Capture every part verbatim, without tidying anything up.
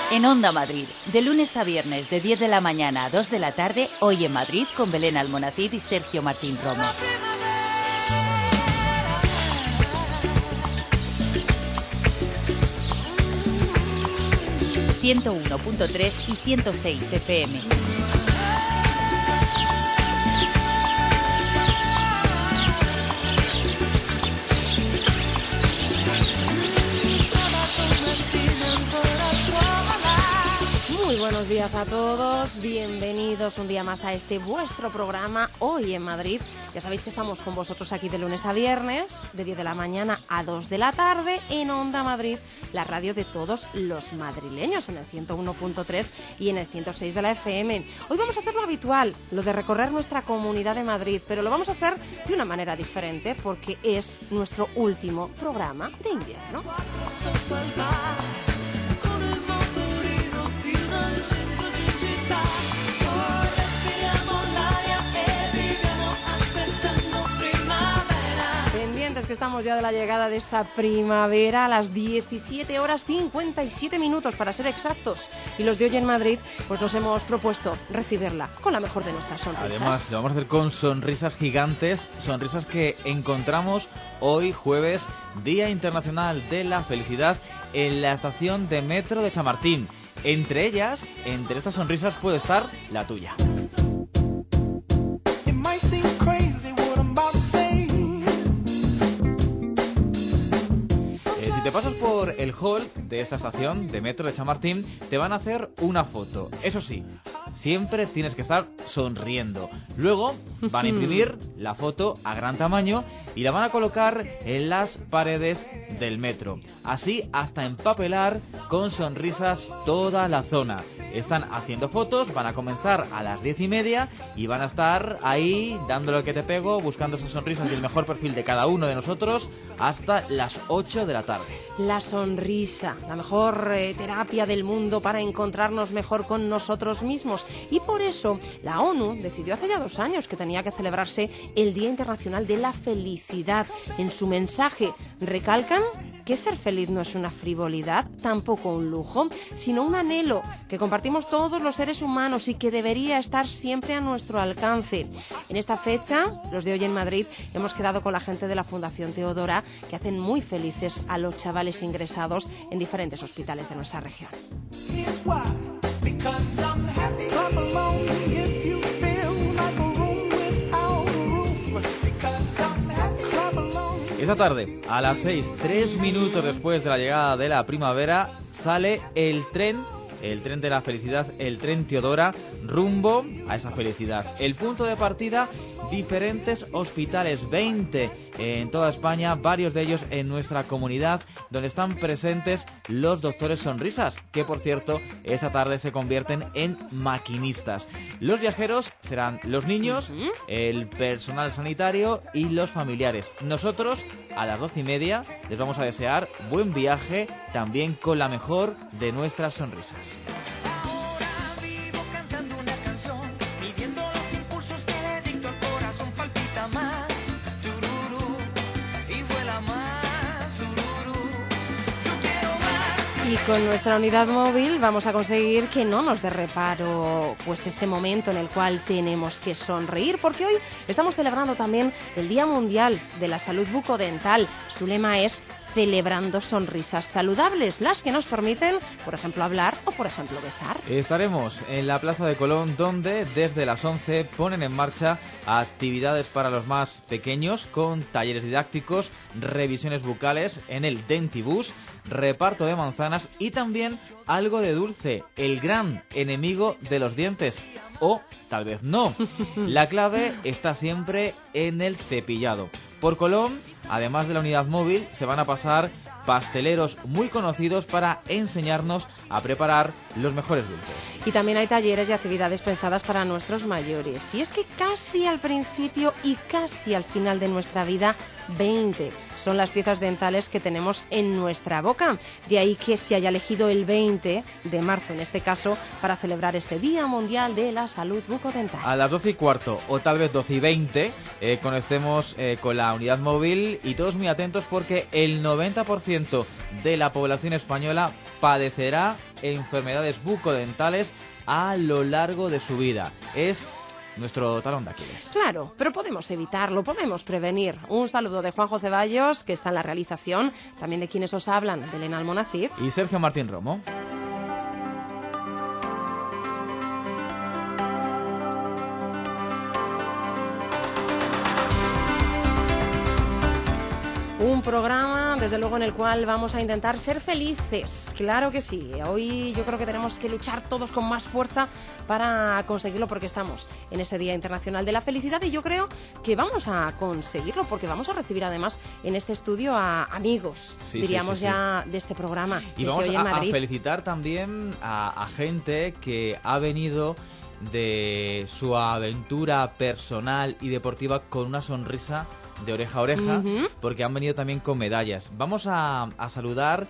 En Onda Madrid, de lunes a viernes de diez de la mañana a dos de la tarde, Hoy en Madrid con Belén Almonacid y Sergio Martín Romo. ciento uno punto tres y ciento seis F M. Buenos días a todos, bienvenidos un día más a este vuestro programa Hoy en Madrid. Ya sabéis que estamos con vosotros aquí de lunes a viernes, de diez de la mañana a dos de la tarde, en Onda Madrid, la radio de todos los madrileños, en el ciento uno punto tres y en el ciento seis de la F M. Hoy vamos a hacer lo habitual, lo de recorrer nuestra comunidad de Madrid, pero lo vamos a hacer de una manera diferente porque es nuestro último programa de invierno. Que estamos ya de la llegada de esa primavera a las diecisiete horas cincuenta y siete minutos para ser exactos, y los de Hoy en Madrid pues nos hemos propuesto recibirla con la mejor de nuestras sonrisas. Además lo vamos a hacer con sonrisas gigantes, sonrisas que encontramos hoy jueves, Día Internacional de la Felicidad, en la estación de metro de Chamartín. Entre ellas, entre estas sonrisas puede estar la tuya. Si te pasas por el hall de esta estación de metro de Chamartín, te van a hacer una foto. Eso sí, siempre tienes que estar sonriendo. Luego van a imprimir la foto a gran tamaño y la van a colocar en las paredes del metro. Así hasta empapelar con sonrisas toda la zona. Están haciendo fotos, van a comenzar a las diez y media y van a estar ahí dándole el que te pego, buscando esas sonrisas y el mejor perfil de cada uno de nosotros hasta las ocho de la tarde. La sonrisa, la mejor eh, terapia del mundo para encontrarnos mejor con nosotros mismos. Y por eso la ONU decidió hace ya dos años que tenía que celebrarse el Día Internacional de la Felicidad. En su mensaje recalcan que ser feliz no es una frivolidad, tampoco un lujo, sino un anhelo que compartimos todos los seres humanos y que debería estar siempre a nuestro alcance. En esta fecha, los de Hoy en Madrid, hemos quedado con la gente de la Fundación Teodora, que hacen muy felices a los chavales ingresados en diferentes hospitales de nuestra región. Esta tarde, a las seis, tres minutos después de la llegada de la primavera, sale el tren, el tren de la felicidad, el tren Teodora, rumbo a esa felicidad. El punto de partida, diferentes hospitales, veinte en toda España, varios de ellos en nuestra comunidad, donde están presentes los doctores sonrisas, que por cierto, esta tarde se convierten en maquinistas. Los viajeros serán los niños, el personal sanitario y los familiares. Nosotros, a las doce y media, les vamos a desear buen viaje, también con la mejor de nuestras sonrisas. Y con nuestra unidad móvil vamos a conseguir que no nos dé reparo pues ese momento en el cual tenemos que sonreír, porque hoy estamos celebrando también el Día Mundial de la Salud Bucodental. Su lema es celebrando sonrisas saludables, las que nos permiten, por ejemplo, hablar o, por ejemplo, besar. Estaremos en la Plaza de Colón, donde desde las once ponen en marcha actividades para los más pequeños, con talleres didácticos, revisiones bucales en el Dentibus, reparto de manzanas y también algo de dulce, el gran enemigo de los dientes. O tal vez no. La clave está siempre en el cepillado. Por Colón, además de la unidad móvil, se van a pasar pasteleros muy conocidos para enseñarnos a preparar los mejores dulces. Y también hay talleres y actividades pensadas para nuestros mayores. Y es que casi al principio y casi al final de nuestra vida, veinte son las piezas dentales que tenemos en nuestra boca. De ahí que se haya elegido el veinte de marzo, en este caso, para celebrar este Día Mundial de la Salud Bucodental. A las doce y cuarto o tal vez doce y veinte eh, conectemos eh, con la unidad móvil y todos muy atentos porque el noventa por ciento de la población española padecerá enfermedades bucodentales a lo largo de su vida. Es nuestro talón de Aquiles. Claro, pero podemos evitarlo, podemos prevenir. Un saludo de Juanjo Ceballos, que está en la realización, también de quienes os hablan, Belén Almonacid y Sergio Martín Romo. Un programa, desde luego, en el cual vamos a intentar ser felices. Claro que sí. Hoy yo creo que tenemos que luchar todos con más fuerza para conseguirlo, porque estamos en ese Día Internacional de la Felicidad y yo creo que vamos a conseguirlo, porque vamos a recibir además en este estudio a amigos, sí, diríamos sí, sí, ya, sí. de este programa. Y desde vamos hoy en a, Madrid. a felicitar también a, a gente que ha venido de su aventura personal y deportiva con una sonrisa de oreja a oreja, uh-huh. porque han venido también con medallas. Vamos a, a saludar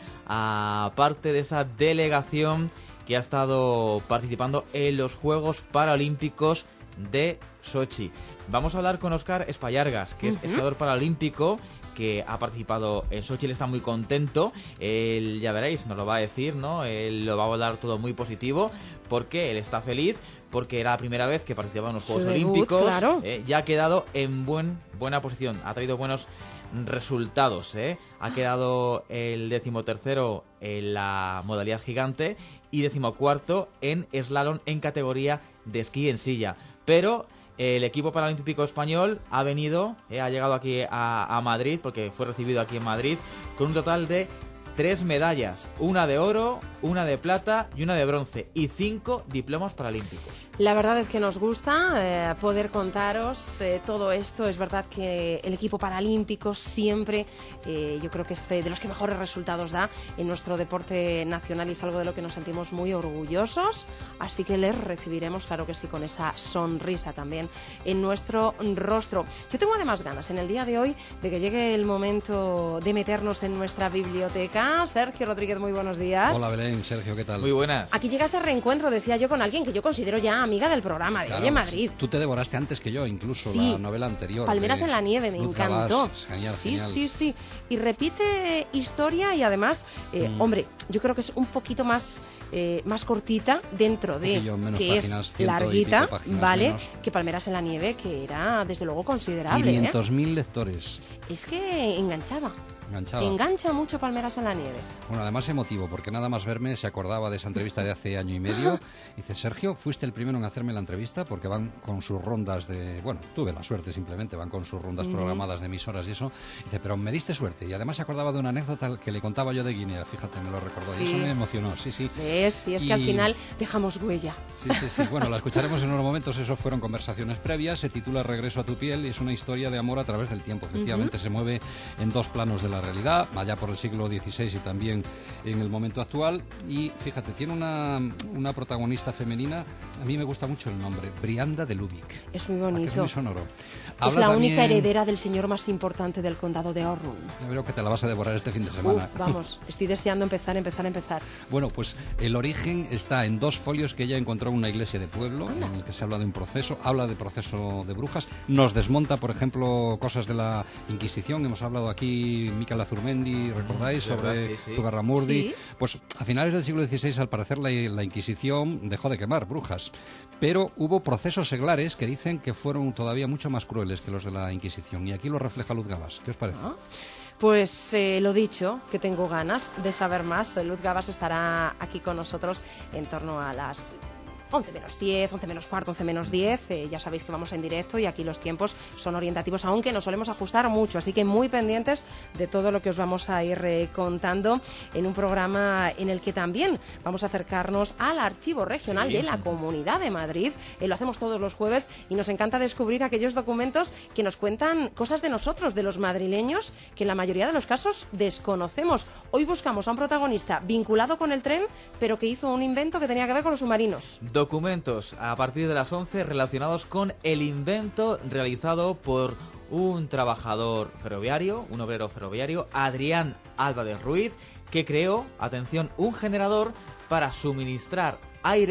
a parte de esa delegación que ha estado participando en los Juegos Paralímpicos de Sochi. Vamos a hablar con Óscar Espallargas, que uh-huh. es escalador paralímpico, que ha participado en Sochi. Él está muy contento. Él, ya veréis, nos lo va a decir, ¿no? Él lo va a hablar todo muy positivo, porque él está feliz, porque era la primera vez que participaba en los Juegos Su Olímpicos. Debut, claro. eh, ya ha quedado en buen buena posición, ha traído buenos resultados. Eh. Ha quedado el decimotercero en la modalidad gigante y decimocuarto en slalom en categoría de esquí en silla. Pero el equipo paralímpico español ha venido, eh, ha llegado aquí a, a Madrid, porque fue recibido aquí en Madrid, con un total de tres medallas, una de oro, una de plata y una de bronce, y cinco diplomas paralímpicos. La verdad es que nos gusta eh, poder contaros eh, todo esto. Es verdad que el equipo paralímpico siempre, eh, yo creo que es eh, de los que mejores resultados da en nuestro deporte nacional y es algo de lo que nos sentimos muy orgullosos. Así que les recibiremos, claro que sí, con esa sonrisa también en nuestro rostro. Yo tengo además ganas en el día de hoy de que llegue el momento de meternos en nuestra biblioteca. Sergio Rodríguez, muy buenos días. Hola Belén, Sergio, ¿qué tal? Muy buenas. Aquí llega ese reencuentro, decía yo, con alguien que yo considero ya amiga del programa de claro, Hoy en Madrid. Tú te devoraste antes que yo, incluso sí. la novela anterior. Palmeras en la nieve, me Luz encantó. Gabás, genial, sí, genial. sí, sí. Y repite historia y además, eh, mm. hombre, yo creo que es un poquito más, eh, más cortita dentro de que páginas, es larguita, ¿vale? Menos. Que Palmeras en la nieve, que era desde luego considerable. quinientos mil ¿eh? lectores. Es que enganchaba. Enganchaba. Engancha mucho Palmeras en la nieve. Bueno, además emotivo, porque nada más verme se acordaba de esa entrevista de hace año y medio. Dice, Sergio, fuiste el primero en hacerme la entrevista porque van con sus rondas de... Bueno, tuve la suerte simplemente, van con sus rondas uh-huh. programadas de emisoras y eso. Dice, pero me diste suerte. Y además se acordaba de una anécdota que le contaba yo de Guinea. Fíjate, me lo recordó. Sí. Y eso me emocionó, sí, sí. ¿Ves? Y es y... que al final dejamos huella. Sí, sí, sí. Bueno, la escucharemos en unos momentos. Eso fueron conversaciones previas. Se titula Regreso a tu piel y es una historia de amor a través del tiempo. Efectivamente, uh-huh. se mueve en dos planos de la realidad. Allá por el siglo dieciséis y también en el momento actual. Y fíjate, tiene una, una protagonista femenina, a mí me gusta mucho el nombre, Brianda de Lubick. Es muy bonito. Es muy sonoro. Es Habla la también... única heredera del señor más importante del condado de Orrun. Yo creo que te la vas a devorar este fin de semana. Uf, vamos, estoy deseando empezar, empezar, empezar. Bueno, pues el origen está en dos folios que ella encontró en una iglesia de pueblo, Anda. en el que se habla de un proceso, habla de proceso de brujas, nos desmonta, por ejemplo, cosas de la Inquisición. Hemos hablado aquí, Miquel Azurmendi, ¿recordáis? Mm, sobre sí, sí. Zugarramurdi. ¿Sí? Pues a finales del siglo dieciséis, al parecer, la, la Inquisición dejó de quemar brujas. Pero hubo procesos seglares que dicen que fueron todavía mucho más crueles que los de la Inquisición. Y aquí lo refleja Luz Gabás. ¿Qué os parece? ¿Ah? Pues eh, lo dicho, que tengo ganas de saber más. Luz Gabás estará aquí con nosotros en torno a las once menos diez, once menos cuarto, once menos diez, eh, ya sabéis que vamos en directo y aquí los tiempos son orientativos, aunque nos solemos ajustar mucho, así que muy pendientes de todo lo que os vamos a ir eh, contando en un programa en el que también vamos a acercarnos al Archivo Regional sí. de la Comunidad de Madrid. Eh, lo hacemos todos los jueves y nos encanta descubrir aquellos documentos que nos cuentan cosas de nosotros, de los madrileños, que en la mayoría de los casos desconocemos. Hoy buscamos a un protagonista vinculado con el tren, pero que hizo un invento que tenía que ver con los submarinos. Documentos a partir de las once relacionados con el invento realizado por un trabajador ferroviario, un obrero ferroviario, Adrián Álvarez Ruiz, que creó, atención, un generador para suministrar aire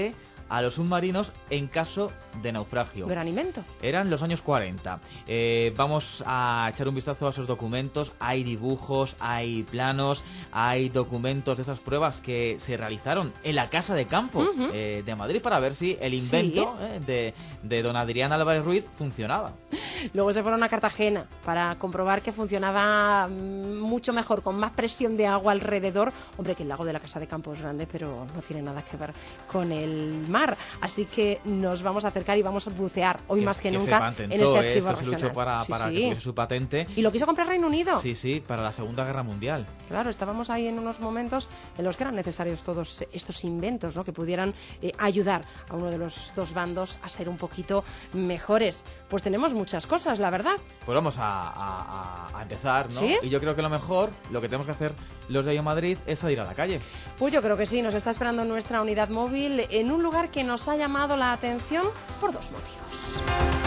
a los submarinos en caso de naufragio. Gran invento. Eran los años cuarenta. Eh, vamos a echar un vistazo a esos documentos. Hay dibujos, hay planos, hay documentos de esas pruebas que se realizaron en la Casa de Campo uh-huh. eh, de Madrid para ver si el invento sí. eh, de, de don Adrián Álvarez Ruiz funcionaba. Luego se fueron a Cartagena para comprobar que funcionaba mucho mejor, con más presión de agua alrededor. Hombre, que el lago de la Casa de Campo es grande, pero no tiene nada que ver con el mar. Así que nos vamos a acercar y vamos a bucear hoy que, más que, que nunca patentó, en ese archivo eh, esto regional. Se luchó para, sí, para sí. que tuviese su patente. Y lo quiso comprar Reino Unido. Sí, sí, para la Segunda Guerra Mundial. Claro, estábamos ahí en unos momentos en los que eran necesarios todos estos inventos, ¿no? Que pudieran eh, ayudar a uno de los dos bandos a ser un poquito mejores. Pues tenemos muchas cosas, la verdad. Pues vamos a, a, a empezar, ¿no? ¿Sí? Y yo creo que lo mejor, lo que tenemos que hacer los de Hoy en Madrid es salir a la calle. Pues yo creo que sí, nos está esperando nuestra unidad móvil en un lugar que nos ha llamado la atención por dos motivos.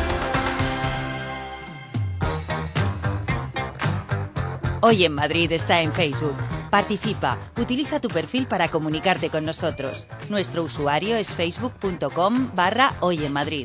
Hoy en Madrid está en Facebook. Participa, utiliza tu perfil para comunicarte con nosotros. Nuestro usuario es facebook.com barra Hoy en Madrid.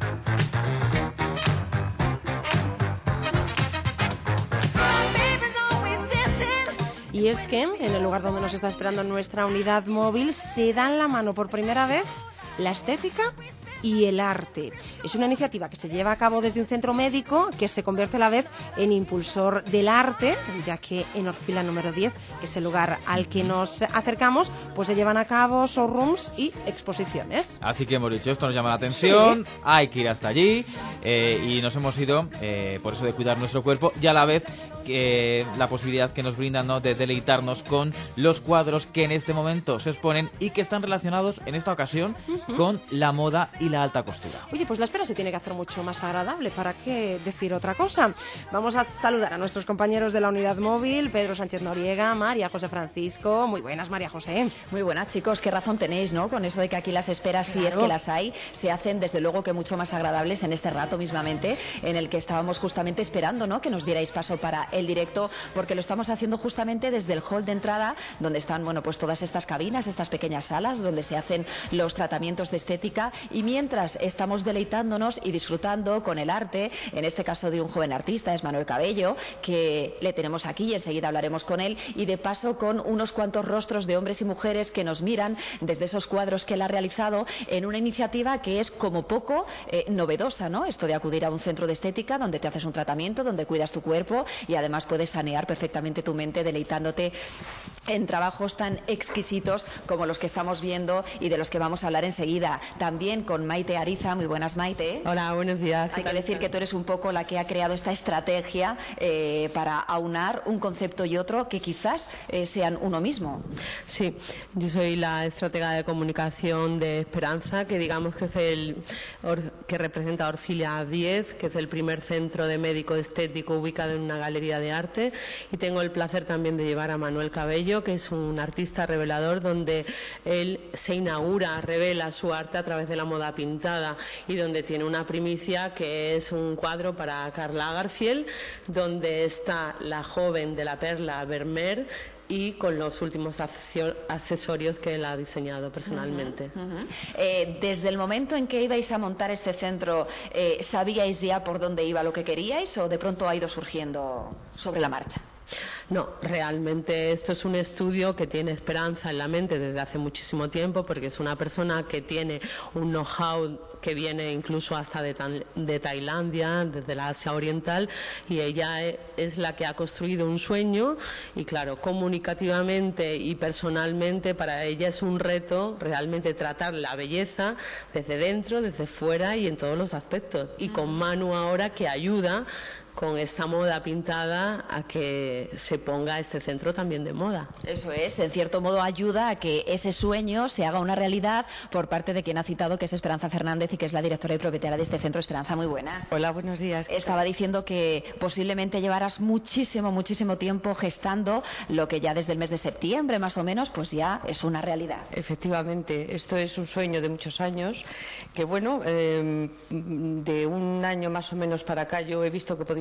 Y es que en el lugar donde nos está esperando nuestra unidad móvil se dan la mano por primera vez la estética y el arte. Es una iniciativa que se lleva a cabo desde un centro médico que se convierte a la vez en impulsor del arte, ya que en Orfila número diez, que es el lugar al que nos acercamos, pues se llevan a cabo showrooms y exposiciones. Así que hemos dicho, esto nos llama la atención, sí. hay que ir hasta allí eh, y nos hemos ido, eh, por eso de cuidar nuestro cuerpo y a la vez que la posibilidad que nos brindan, ¿no?, de deleitarnos con los cuadros que en este momento se exponen y que están relacionados en esta ocasión uh-huh. con la moda y la alta costura. Oye, pues la espera se tiene que hacer mucho más agradable, ¿para qué decir otra cosa? Vamos a saludar a nuestros compañeros de la unidad móvil, Pedro Sánchez Noriega, María José Francisco. Muy buenas, María José. Muy buenas, chicos, qué razón tenéis, ¿no?, con eso de que aquí las esperas, claro. Si es que las hay, se hacen desde luego que mucho más agradables en este rato mismamente, en el que estábamos justamente esperando, ¿no?, que nos dierais paso para el directo, porque lo estamos haciendo justamente desde el hall de entrada, donde están, bueno, pues todas estas cabinas, estas pequeñas salas donde se hacen los tratamientos de estética, y mientras estamos deleitándonos y disfrutando con el arte, en este caso de un joven artista, es Manuel Cabello, que le tenemos aquí y enseguida hablaremos con él, y de paso con unos cuantos rostros de hombres y mujeres que nos miran desde esos cuadros que él ha realizado en una iniciativa que es como poco eh, novedosa, ¿no?, esto de acudir a un centro de estética donde te haces un tratamiento, donde cuidas tu cuerpo y además puedes sanear perfectamente tu mente deleitándote en trabajos tan exquisitos como los que estamos viendo y de los que vamos a hablar enseguida. También con Maite Ariza. Muy buenas, Maite. Hola, buenos días. Hay que decir que tú eres un poco la que ha creado esta estrategia eh, para aunar un concepto y otro que quizás eh, sean uno mismo. Sí, yo soy la estratega de comunicación de Esperanza, que digamos que es el or, que representa a Orfila diez, que es el primer centro de médico estético ubicado en una galería de arte, y tengo el placer también de llevar a Manuel Cabello, que es un artista revelador, donde él se inaugura, revela su arte a través de la moda pintada, y donde tiene una primicia que es un cuadro para Karl Lagerfeld, donde está la joven de la perla Vermeer y con los últimos accesorios que él ha diseñado personalmente. Uh-huh, uh-huh. Eh, desde el momento en que ibais a montar este centro, eh, ¿sabíais ya por dónde iba lo que queríais o de pronto ha ido surgiendo sobre la marcha? No, realmente esto es un estudio que tiene Esperanza en la mente desde hace muchísimo tiempo, porque es una persona que tiene un know-how que viene incluso hasta de, tan, de Tailandia, desde la Asia Oriental, y ella es la que ha construido un sueño, y claro, comunicativamente y personalmente para ella es un reto realmente tratar la belleza desde dentro, desde fuera y en todos los aspectos. Y con Manu ahora, que ayuda con esta moda pintada a que se ponga este centro también de moda. Eso es, en cierto modo ayuda a que ese sueño se haga una realidad por parte de quien ha citado, que es Esperanza Fernández y que es la directora y propietaria de este centro. Esperanza, muy buenas. Hola, buenos días. Estaba diciendo que posiblemente llevarás muchísimo, muchísimo tiempo gestando lo que ya desde el mes de septiembre más o menos pues ya es una realidad. Efectivamente, esto es un sueño de muchos años que bueno, eh, de un año más o menos para acá yo he visto que podía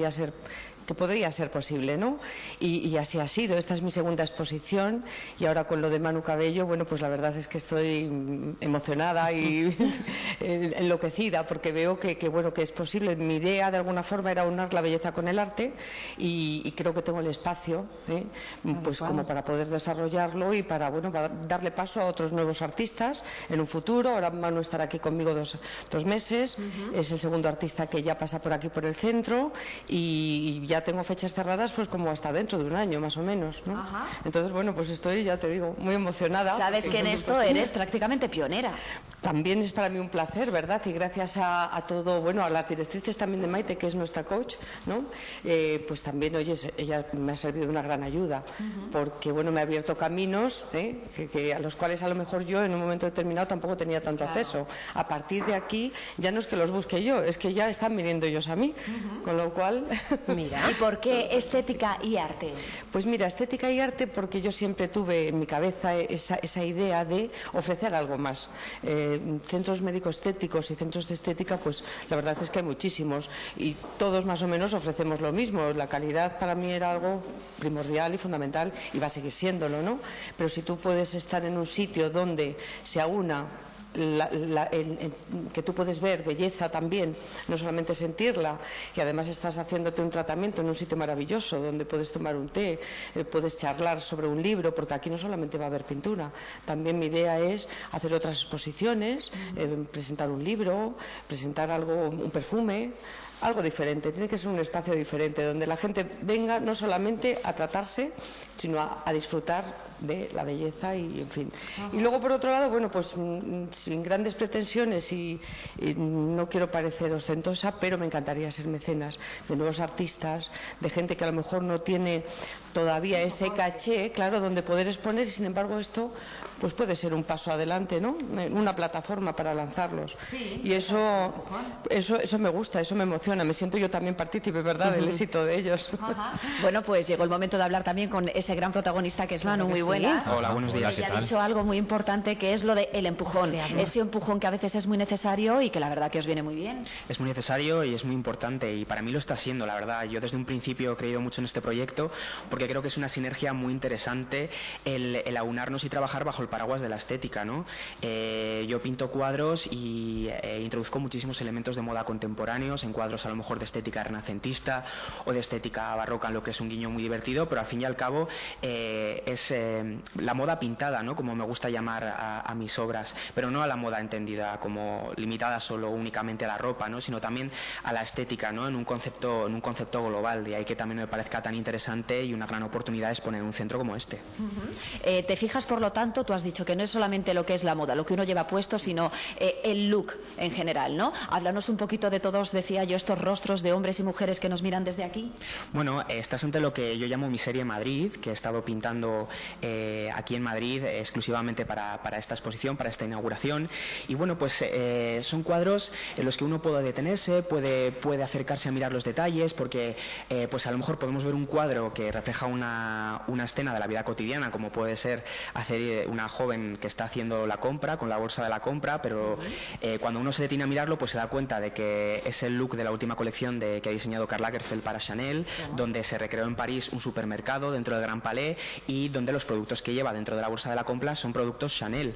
podría ser que podría ser posible, ¿no? Y, y así ha sido. Esta es mi segunda exposición y ahora con lo de Manu Cabello, bueno, pues la verdad es que estoy emocionada y enloquecida porque veo que, que, bueno, que es posible. Mi idea de alguna forma era unar la belleza con el arte y, y creo que tengo el espacio, ¿eh? pues como para poder desarrollarlo y para, bueno, para darle paso a otros nuevos artistas en un futuro. Ahora Manu estará aquí conmigo dos, dos meses, uh-huh. es el segundo artista que ya pasa por aquí por el centro y ya tengo fechas cerradas pues como hasta dentro de un año más o menos, ¿no? Ajá. Entonces, bueno, pues estoy, ya te digo, muy emocionada. Sabes que en esto eres prácticamente pionera. También es para mí un placer, ¿verdad? Y gracias a, a todo, bueno, a las directrices también de Maite, que es nuestra coach, ¿no? Eh, pues también, oye, ella me ha servido de una gran ayuda, uh-huh. porque, bueno, me ha abierto caminos, ¿eh? que, que a los cuales a lo mejor yo en un momento determinado tampoco tenía tanto claro. acceso. A partir de aquí, ya no es que los busque yo, es que ya están viniendo ellos a mí, uh-huh. con lo cual... Mira. ¿Y por qué estética y arte? Pues mira, estética y arte porque yo siempre tuve en mi cabeza esa, esa idea de ofrecer algo más. Eh, centros médicos estéticos y centros de estética, pues la verdad es que hay muchísimos y todos más o menos ofrecemos lo mismo. La calidad para mí era algo primordial y fundamental y va a seguir siéndolo, ¿no? Pero si tú puedes estar en un sitio donde se aúna La, la, en, en, que tú puedes ver belleza también, no solamente sentirla, y además estás haciéndote un tratamiento en un sitio maravilloso donde puedes tomar un té, eh, puedes charlar sobre un libro, porque aquí no solamente va a haber pintura, también mi idea es hacer otras exposiciones, eh, presentar un libro, presentar algo, un perfume, algo diferente. Tiene que ser un espacio diferente donde la gente venga no solamente a tratarse, sino a, a disfrutar de la belleza y, en fin. Ajá. Y luego, por otro lado, bueno, pues sin grandes pretensiones y, y no quiero parecer ostentosa, pero me encantaría ser mecenas de nuevos artistas, de gente que a lo mejor no tiene todavía ese caché, claro, donde poder exponer, y sin embargo esto pues puede ser un paso adelante, ¿no? Una plataforma para lanzarlos. Sí, y eso, eso, eso me gusta, eso me emociona, me siento yo también partícipe, ¿verdad?, del éxito de ellos. Ajá. Bueno, pues llegó el momento de hablar también con ese gran protagonista que es Manu. Muy buenas. Hola, buenos días. Ella ha dicho algo muy importante que es lo de el empujón, ese empujón que a veces es muy necesario y que la verdad que os viene muy bien. Es muy necesario y es muy importante y para mí lo está siendo, la verdad. Yo desde un principio he creído mucho en este proyecto porque creo que es una sinergia muy interesante el, el aunarnos y trabajar bajo el paraguas de la estética, ¿no? Eh, yo pinto cuadros y eh, introduzco muchísimos elementos de moda contemporáneos en cuadros a lo mejor de estética renacentista o de estética barroca, en lo que es un guiño muy divertido, pero al fin y al cabo eh, es eh, la moda pintada, ¿no?, como me gusta llamar a, a mis obras, pero no a la moda entendida como limitada solo únicamente a la ropa, ¿no?, sino también a la estética, ¿no?, en un concepto, en un concepto global, de ahí que también me parezca tan interesante y una gran oportunidad es poner un centro como este. Uh-huh. eh, te fijas, por lo tanto, tú has dicho que no es solamente lo que es la moda, lo que uno lleva puesto, sino eh, el look en general, ¿no? Háblanos un poquito de todos, decía yo, estos rostros de hombres y mujeres que nos miran desde aquí. Bueno, estás ante lo que yo llamo mi serie Madrid, que he estado pintando eh, aquí en Madrid eh, exclusivamente para, para esta exposición, para esta inauguración, y bueno, pues eh, son cuadros en los que uno puede detenerse, puede, puede acercarse a mirar los detalles, porque eh, pues a lo mejor podemos ver un cuadro que refleja una, una escena de la vida cotidiana, como puede ser hacer una joven que está haciendo la compra con la bolsa de la compra, pero eh, cuando uno se detiene a mirarlo, pues se da cuenta de que es el look de la última colección de, que ha diseñado Karl Lagerfeld para Chanel, uh-huh. donde se recreó en París un supermercado dentro del Gran Palais y donde los productos que lleva dentro de la bolsa de la compra son productos Chanel.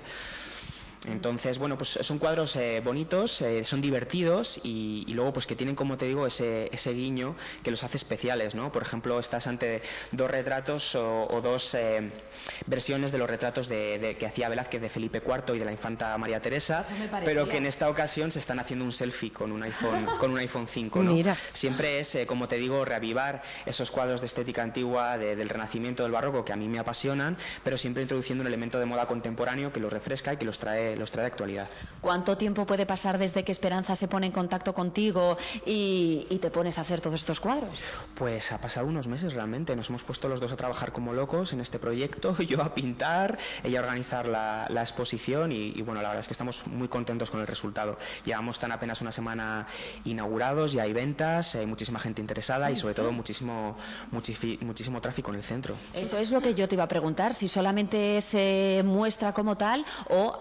Entonces, bueno, pues son cuadros eh, bonitos, eh, son divertidos y, y luego pues que tienen, como te digo, ese, ese guiño que los hace especiales, ¿no? Por ejemplo, estás ante dos retratos o, o dos eh, versiones de los retratos de, de, que hacía Velázquez de Felipe cuarto y de la infanta María Teresa, pero que en esta ocasión se están haciendo un selfie con un iPhone, con un iPhone cinco, ¿no? Mira. Siempre es, eh, como te digo, reavivar esos cuadros de estética antigua, de, del Renacimiento, del Barroco, que a mí me apasionan, pero siempre introduciendo un elemento de moda contemporáneo que los refresca y que los trae los trae de actualidad. ¿Cuánto tiempo puede pasar desde que Esperanza se pone en contacto contigo y, y te pones a hacer todos estos cuadros? Pues ha pasado unos meses realmente. Nos hemos puesto los dos a trabajar como locos en este proyecto, yo a pintar, ella a organizar la, la exposición y, y bueno, la verdad es que estamos muy contentos con el resultado. Llevamos tan apenas una semana inaugurados, ya hay ventas, hay muchísima gente interesada y sobre todo muchísimo, muchifi, muchísimo tráfico en el centro. Eso es lo que yo te iba a preguntar, si solamente se muestra como tal o hay posibilidad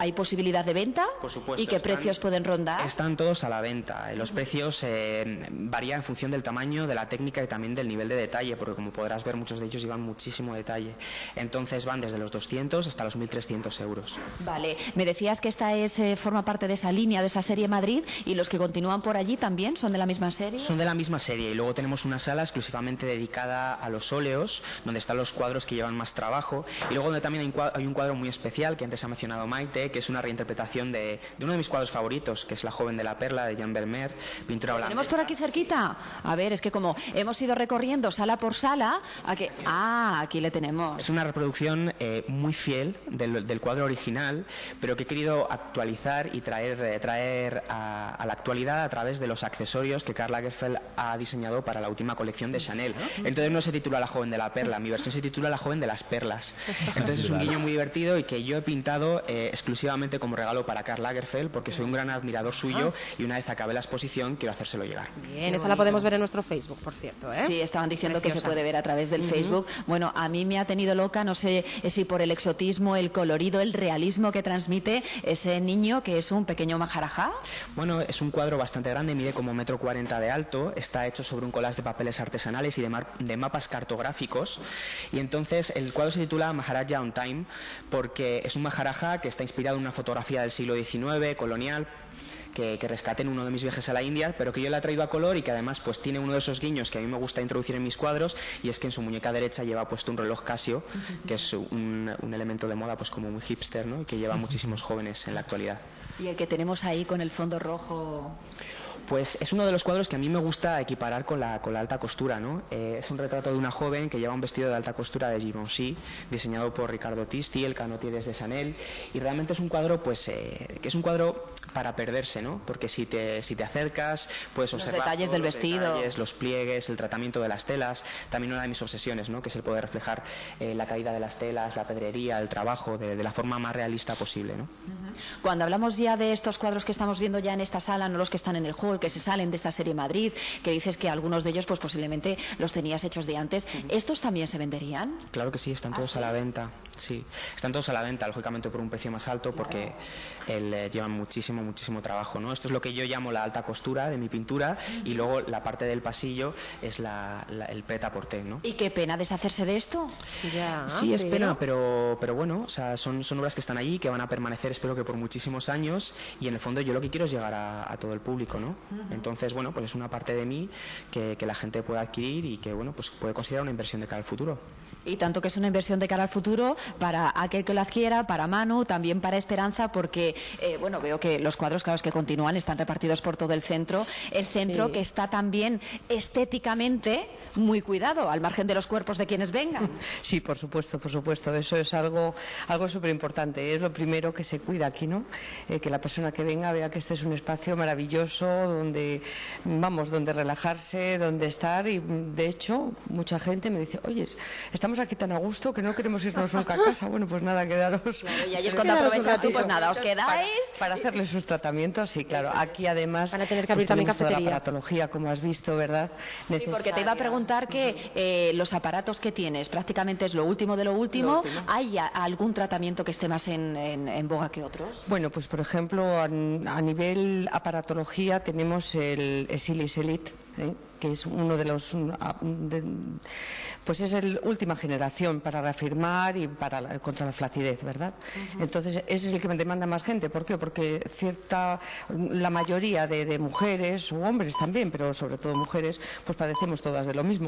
posibilidad de venta? Por supuesto. ¿Y qué están, precios pueden rondar? Están todos a la venta. Los precios eh, varían en función del tamaño, de la técnica y también del nivel de detalle, porque como podrás ver, muchos de ellos llevan muchísimo detalle. Entonces van desde los doscientos hasta los mil trescientos euros. Vale. Me decías que esta es eh, forma parte de esa línea, de esa serie Madrid, y los que continúan por allí también son de la misma serie. Son de la misma serie y luego tenemos una sala exclusivamente dedicada a los óleos, donde están los cuadros que llevan más trabajo, y luego donde también hay un cuadro, hay un cuadro muy especial que antes ha mencionado Maite, que es una reinterpretación de, de uno de mis cuadros favoritos, que es La joven de la perla, de Jan Vermeer, pintura holandesa. ¿Tenemos por aquí cerquita? A ver, es que como hemos ido recorriendo sala por sala, ¿a que... ah, aquí le tenemos. Es una reproducción eh, muy fiel del, del cuadro original, pero que he querido actualizar y traer, eh, traer a, a la actualidad a través de los accesorios que Karl Lagerfeld ha diseñado para la última colección de Chanel. Entonces no se titula La joven de la perla, mi versión se titula La joven de las perlas. Entonces es un guiño muy divertido y que yo he pintado eh, exclusivamente como regalo para Karl Lagerfeld, porque soy un gran admirador suyo y una vez acabe la exposición quiero hacérselo llegar. Bien, esa la podemos ver en nuestro Facebook, por cierto, ¿eh? Sí, estaban diciendo Preciosa. que se puede ver a través del uh-huh. Facebook. Bueno, a mí me ha tenido loca, no sé si por el exotismo, el colorido, el realismo que transmite ese niño que es un pequeño maharajá. Bueno, es un cuadro bastante grande, mide como metro cuarenta de alto, está hecho sobre un collage de papeles artesanales y de, mar, de mapas cartográficos, y entonces el cuadro se titula Maharaja on Time porque es un maharaja que está inspirado en una fotografía del siglo diecinueve, colonial, Que, que rescaté en uno de mis viajes a la India, pero que yo le he traído a color y que además pues tiene uno de esos guiños que a mí me gusta introducir en mis cuadros, y es que en su muñeca derecha lleva puesto un reloj Casio, que es un, un elemento de moda pues como muy hipster, ¿no? Y que lleva muchísimos jóvenes en la actualidad. Y el que tenemos ahí con el fondo rojo... Pues es uno de los cuadros que a mí me gusta equiparar con la, con la alta costura, ¿no? Eh, es un retrato de una joven que lleva un vestido de alta costura de Givenchy, diseñado por Riccardo Tisti, el canotier es de Chanel, y realmente es un cuadro, pues, eh, que es un cuadro para perderse, ¿no? Porque si te, si te acercas, puedes observar los detalles del los vestido, detalles, los pliegues, el tratamiento de las telas, también una de mis obsesiones, ¿no? Que es el poder reflejar eh, la caída de las telas, la pedrería, el trabajo, de, de la forma más realista posible, ¿no? Cuando hablamos ya de estos cuadros que estamos viendo ya en esta sala, no los que están en el hall, que se salen de esta serie Madrid, que dices que algunos de ellos pues posiblemente los tenías hechos de antes, ¿estos también se venderían? Claro que sí, están todos ¿Ah, sí? a la venta, sí, están todos a la venta, lógicamente por un precio más alto, porque el, eh, llevan muchísimo, muchísimo trabajo, ¿no? Esto es lo que yo llamo la alta costura de mi pintura, y luego la parte del pasillo es la, la, el pret-à-porter, ¿no? Y qué pena deshacerse de esto. Ya, sí, es pero... pena, pero, pero bueno, o sea, son, son obras que están allí, que van a permanecer, espero que por muchísimos años, y en el fondo yo lo que quiero es llegar a, a todo el público, ¿no? Uh-huh. Entonces, bueno, pues es una parte de mí que, que la gente puede adquirir y que, bueno, pues puede considerar una inversión de cara al futuro. Y tanto que es una inversión de cara al futuro para aquel que lo adquiera, para Manu, también para Esperanza, porque, eh, bueno, veo que los cuadros, claro, que continúan, están repartidos por todo el centro. El centro sí. que está también estéticamente muy cuidado, al margen de los cuerpos de quienes vengan. Sí, por supuesto, por supuesto. Eso es algo algo súper importante. Es lo primero que se cuida aquí, ¿no? Eh, que la persona que venga vea que este es un espacio maravilloso donde, vamos, donde relajarse, donde estar. Y, de hecho, mucha gente me dice, oye, estamos aquí tan a gusto que no queremos irnos nunca a casa. Bueno, pues nada, quedaros. Claro, y ahí es cuando aprovechas tú, pues nada, os quedáis. Para, para hacerles sus tratamientos, sí, claro. Aquí además van a tener que abrir también cafetería. Toda la aparatología, como has visto, ¿verdad? Sí, Necesaria. Porque te iba a preguntar que eh, los aparatos que tienes prácticamente es lo último de lo último. Lo último. ¿Hay a, algún tratamiento que esté más en, en, en boga que otros? Bueno, pues por ejemplo, a, a nivel aparatología tenemos el Esilis Elite, ¿eh? que es uno de los de, pues es el última generación para reafirmar y para la, contra la flacidez, ¿verdad? Uh-huh. Entonces ese es el que me demanda más gente. ¿Por qué? Porque cierta la mayoría de, de mujeres o hombres también, pero sobre todo mujeres, pues padecemos todas de lo mismo.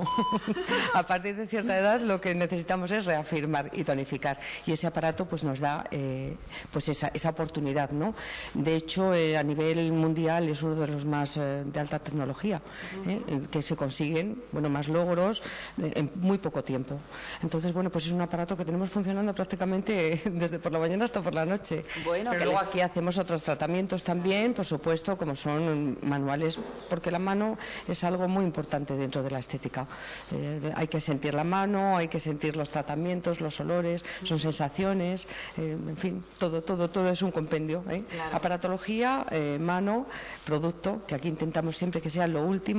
A partir de cierta edad lo que necesitamos es reafirmar y tonificar, y ese aparato pues nos da eh, pues esa, esa oportunidad, ¿no? De hecho eh, a nivel mundial es uno de los más eh, de alta tecnología, ¿eh? que se consiguen, bueno, más logros en muy poco tiempo. Entonces, bueno, pues es un aparato que tenemos funcionando prácticamente desde por la mañana hasta por la noche. Bueno, pero luego les... aquí hacemos otros tratamientos también, por supuesto, como son manuales, porque la mano es algo muy importante dentro de la estética. Eh, hay que sentir la mano, hay que sentir los tratamientos, los olores, son sensaciones, eh, en fin, todo, todo, todo es un compendio, ¿eh? Claro. Aparatología, eh, mano, producto, que aquí intentamos siempre que sea lo último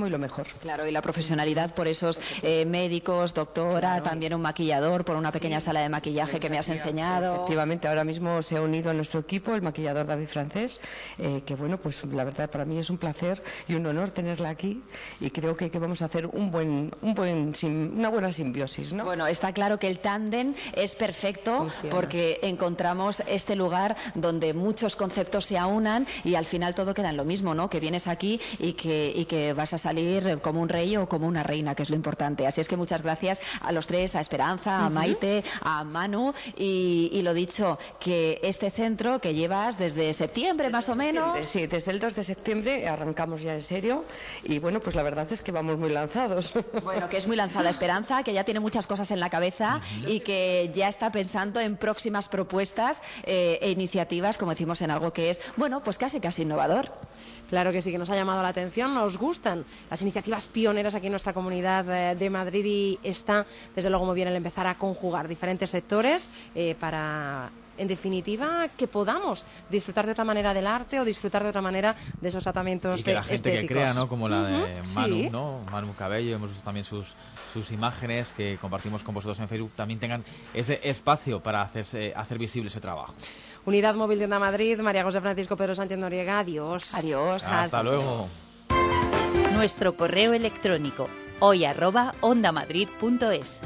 máximo y lo mejor. Claro, y la profesionalidad por esos eh, médicos, doctora, claro. También un maquillador, por una pequeña sí. sala de maquillaje que me has enseñado. Efectivamente, ahora mismo se ha unido a nuestro equipo el maquillador David Francés, eh, que bueno, pues la verdad para mí es un placer y un honor tenerla aquí, y creo que, que vamos a hacer un buen, un buen, una buena simbiosis, ¿no? Bueno, está claro que el tándem es perfecto. Funciona. Porque encontramos este lugar donde muchos conceptos se aunan y al final todo queda en lo mismo, ¿no? Que vienes aquí y que, y que vas a salir como un rey o como una reina, que es lo importante. Así es que muchas gracias a los tres, a Esperanza, a Maite, a Manu, y, y lo dicho, que este centro que llevas desde septiembre más o menos. Sí, desde el dos de septiembre arrancamos ya en serio y bueno, pues la verdad es que vamos muy lanzados. Bueno, que es muy lanzada Esperanza, que ya tiene muchas cosas en la cabeza y que ya está pensando en próximas propuestas eh, e iniciativas, como decimos, en algo que es, bueno, pues casi casi innovador. Claro que sí, que nos ha llamado la atención, nos gustan las iniciativas pioneras aquí en nuestra comunidad eh, de Madrid, y está, desde luego, muy bien el empezar a conjugar diferentes sectores eh, para... en definitiva, que podamos disfrutar de otra manera del arte o disfrutar de otra manera de esos tratamientos estéticos. Y que la gente estéticos. que crea, ¿no? Como la de uh-huh, Manu, sí. ¿no? Manu Cabello, hemos visto también sus, sus imágenes que compartimos con vosotros en Facebook, también tengan ese espacio para hacerse, hacer visible ese trabajo. Unidad Móvil de Onda Madrid, María José Francisco, Pedro Sánchez Noriega, adiós. Adiós. Hasta, hasta luego. Nuestro correo electrónico, hoy arroba ondamadrid punto es.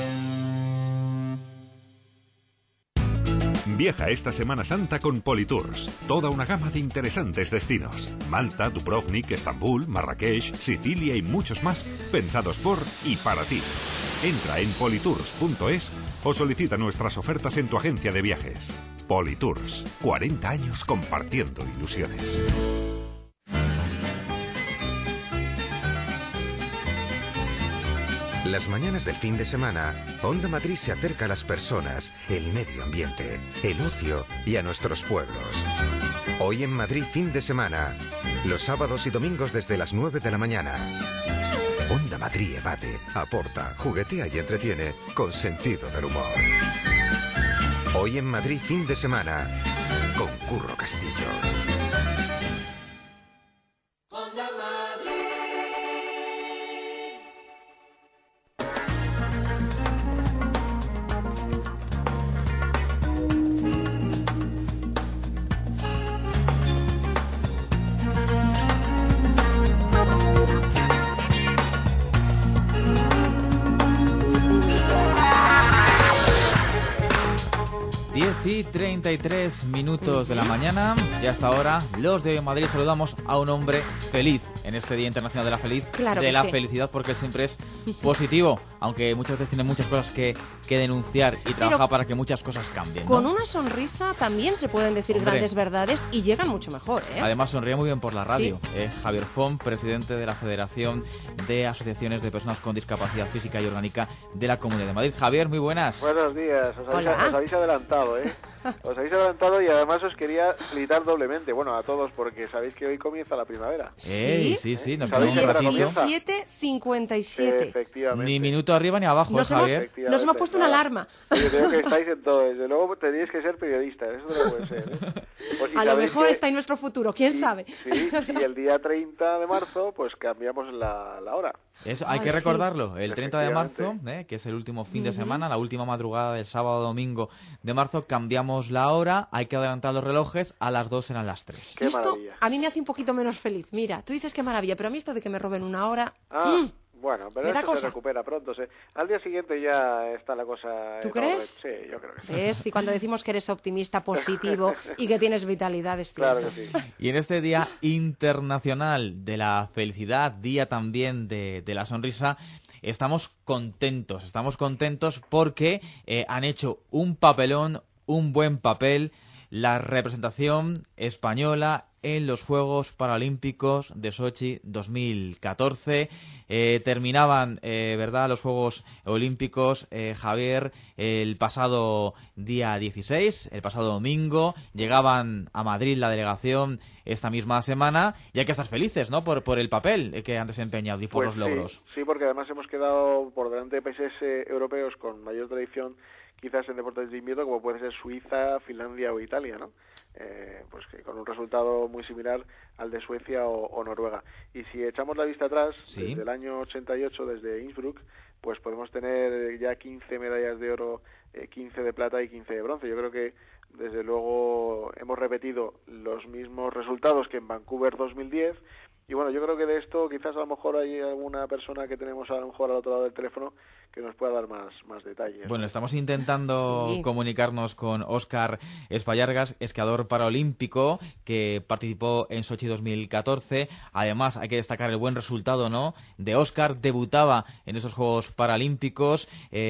Viaja esta Semana Santa con Politours. Toda una gama de interesantes destinos. Malta, Dubrovnik, Estambul, Marrakech, Sicilia y muchos más, pensados por y para ti. Entra en politours punto es o solicita nuestras ofertas en tu agencia de viajes. Politours, cuarenta años compartiendo ilusiones. Las mañanas del fin de semana, Onda Madrid se acerca a las personas, el medio ambiente, el ocio y a nuestros pueblos. Hoy en Madrid fin de semana, los sábados y domingos desde las nueve de la mañana. Onda Madrid evade, aporta, juguetea y entretiene con sentido del humor. Hoy en Madrid fin de semana, con Curro Castillo. diez y treinta y tres minutos de la mañana, y hasta ahora los de Hoy en Madrid saludamos a un hombre feliz en este Día Internacional de la Feliz, claro de la sí. felicidad, porque él siempre es positivo, aunque muchas veces tiene muchas cosas que, que denunciar y trabaja Pero para que muchas cosas cambien, ¿no? Con una sonrisa también se pueden decir Hombre. grandes verdades y llegan mucho mejor, ¿eh? Además sonríe muy bien por la radio. Sí. Es Javier Font, presidente de la Federación de Asociaciones de Personas con Discapacidad Física y Orgánica de la Comunidad de Madrid. Javier, muy buenas. Buenos días, os habéis, os habéis adelantado, ¿eh? Os habéis adelantado y además os quería felicitar doblemente, bueno, a todos, porque sabéis que hoy comienza la primavera. Sí, sí, sí, nos queda un ratito. diecisiete cincuenta y siete. Efectivamente. Ni minuto arriba ni abajo, nos ¿eh, Javier? Hemos, nos hemos puesto una alarma. Yo creo que estáis en todo, desde luego tenéis que ser periodistas, eso no puede ser, ¿eh? Pues, a lo mejor que, está en nuestro futuro, quién sí, sabe. Sí, y el día treinta de marzo, pues cambiamos la, la hora. Eso hay Ay, que recordarlo, sí. El treinta de marzo, ¿eh? Que es el último fin de semana, uh-huh. la última madrugada del sábado domingo de marzo, cambiamos la hora, hay que adelantar los relojes, a las dos eran las tres. Qué esto maravilla. A mí me hace un poquito menos feliz. Mira, tú dices qué maravilla, pero a mí esto de que me roben una hora... Ah. ¡mmm! Bueno, pero esto se recupera pronto. ¿sí? Al día siguiente ya está la cosa... ¿Tú crees? Orden. Sí, yo creo que sí. ¿Ves? Y cuando decimos que eres optimista, positivo y que tienes vitalidad, es cierto. Claro que sí. Y en este Día Internacional de la Felicidad, día también de, de la sonrisa, estamos contentos. Estamos contentos porque eh, han hecho un papelón, un buen papel, la representación española en los Juegos Paralímpicos de Sochi dos mil catorce. Eh, terminaban, eh, ¿verdad?, los Juegos Olímpicos, eh, Javier, el pasado día dieciséis, el pasado domingo. Llegaban a Madrid la delegación esta misma semana y hay que estar felices, ¿no?, por, por el papel que han desempeñado y por pues los logros. Sí, sí, porque además hemos quedado por delante de países eh, europeos con mayor tradición quizás en deportes de invierno, como puede ser Suiza, Finlandia o Italia, ¿no? Eh, pues que con un resultado muy similar al de Suecia o, o Noruega. Y si echamos la vista atrás, ¿sí? Desde el año ochenta y ocho, desde Innsbruck, pues podemos tener ya quince medallas de oro, eh, quince de plata y quince de bronce. Yo creo que desde luego hemos repetido los mismos resultados que en Vancouver dos mil diez. Y bueno, yo creo que de esto quizás a lo mejor hay alguna persona que tenemos a lo mejor al otro lado del teléfono que nos pueda dar más, más detalles. Bueno, estamos intentando sí. comunicarnos con Óscar Espallargas, esquiador paralímpico que participó en Sochi dos mil catorce. Además, hay que destacar el buen resultado, ¿no?, de Óscar. Debutaba en esos Juegos Paralímpicos,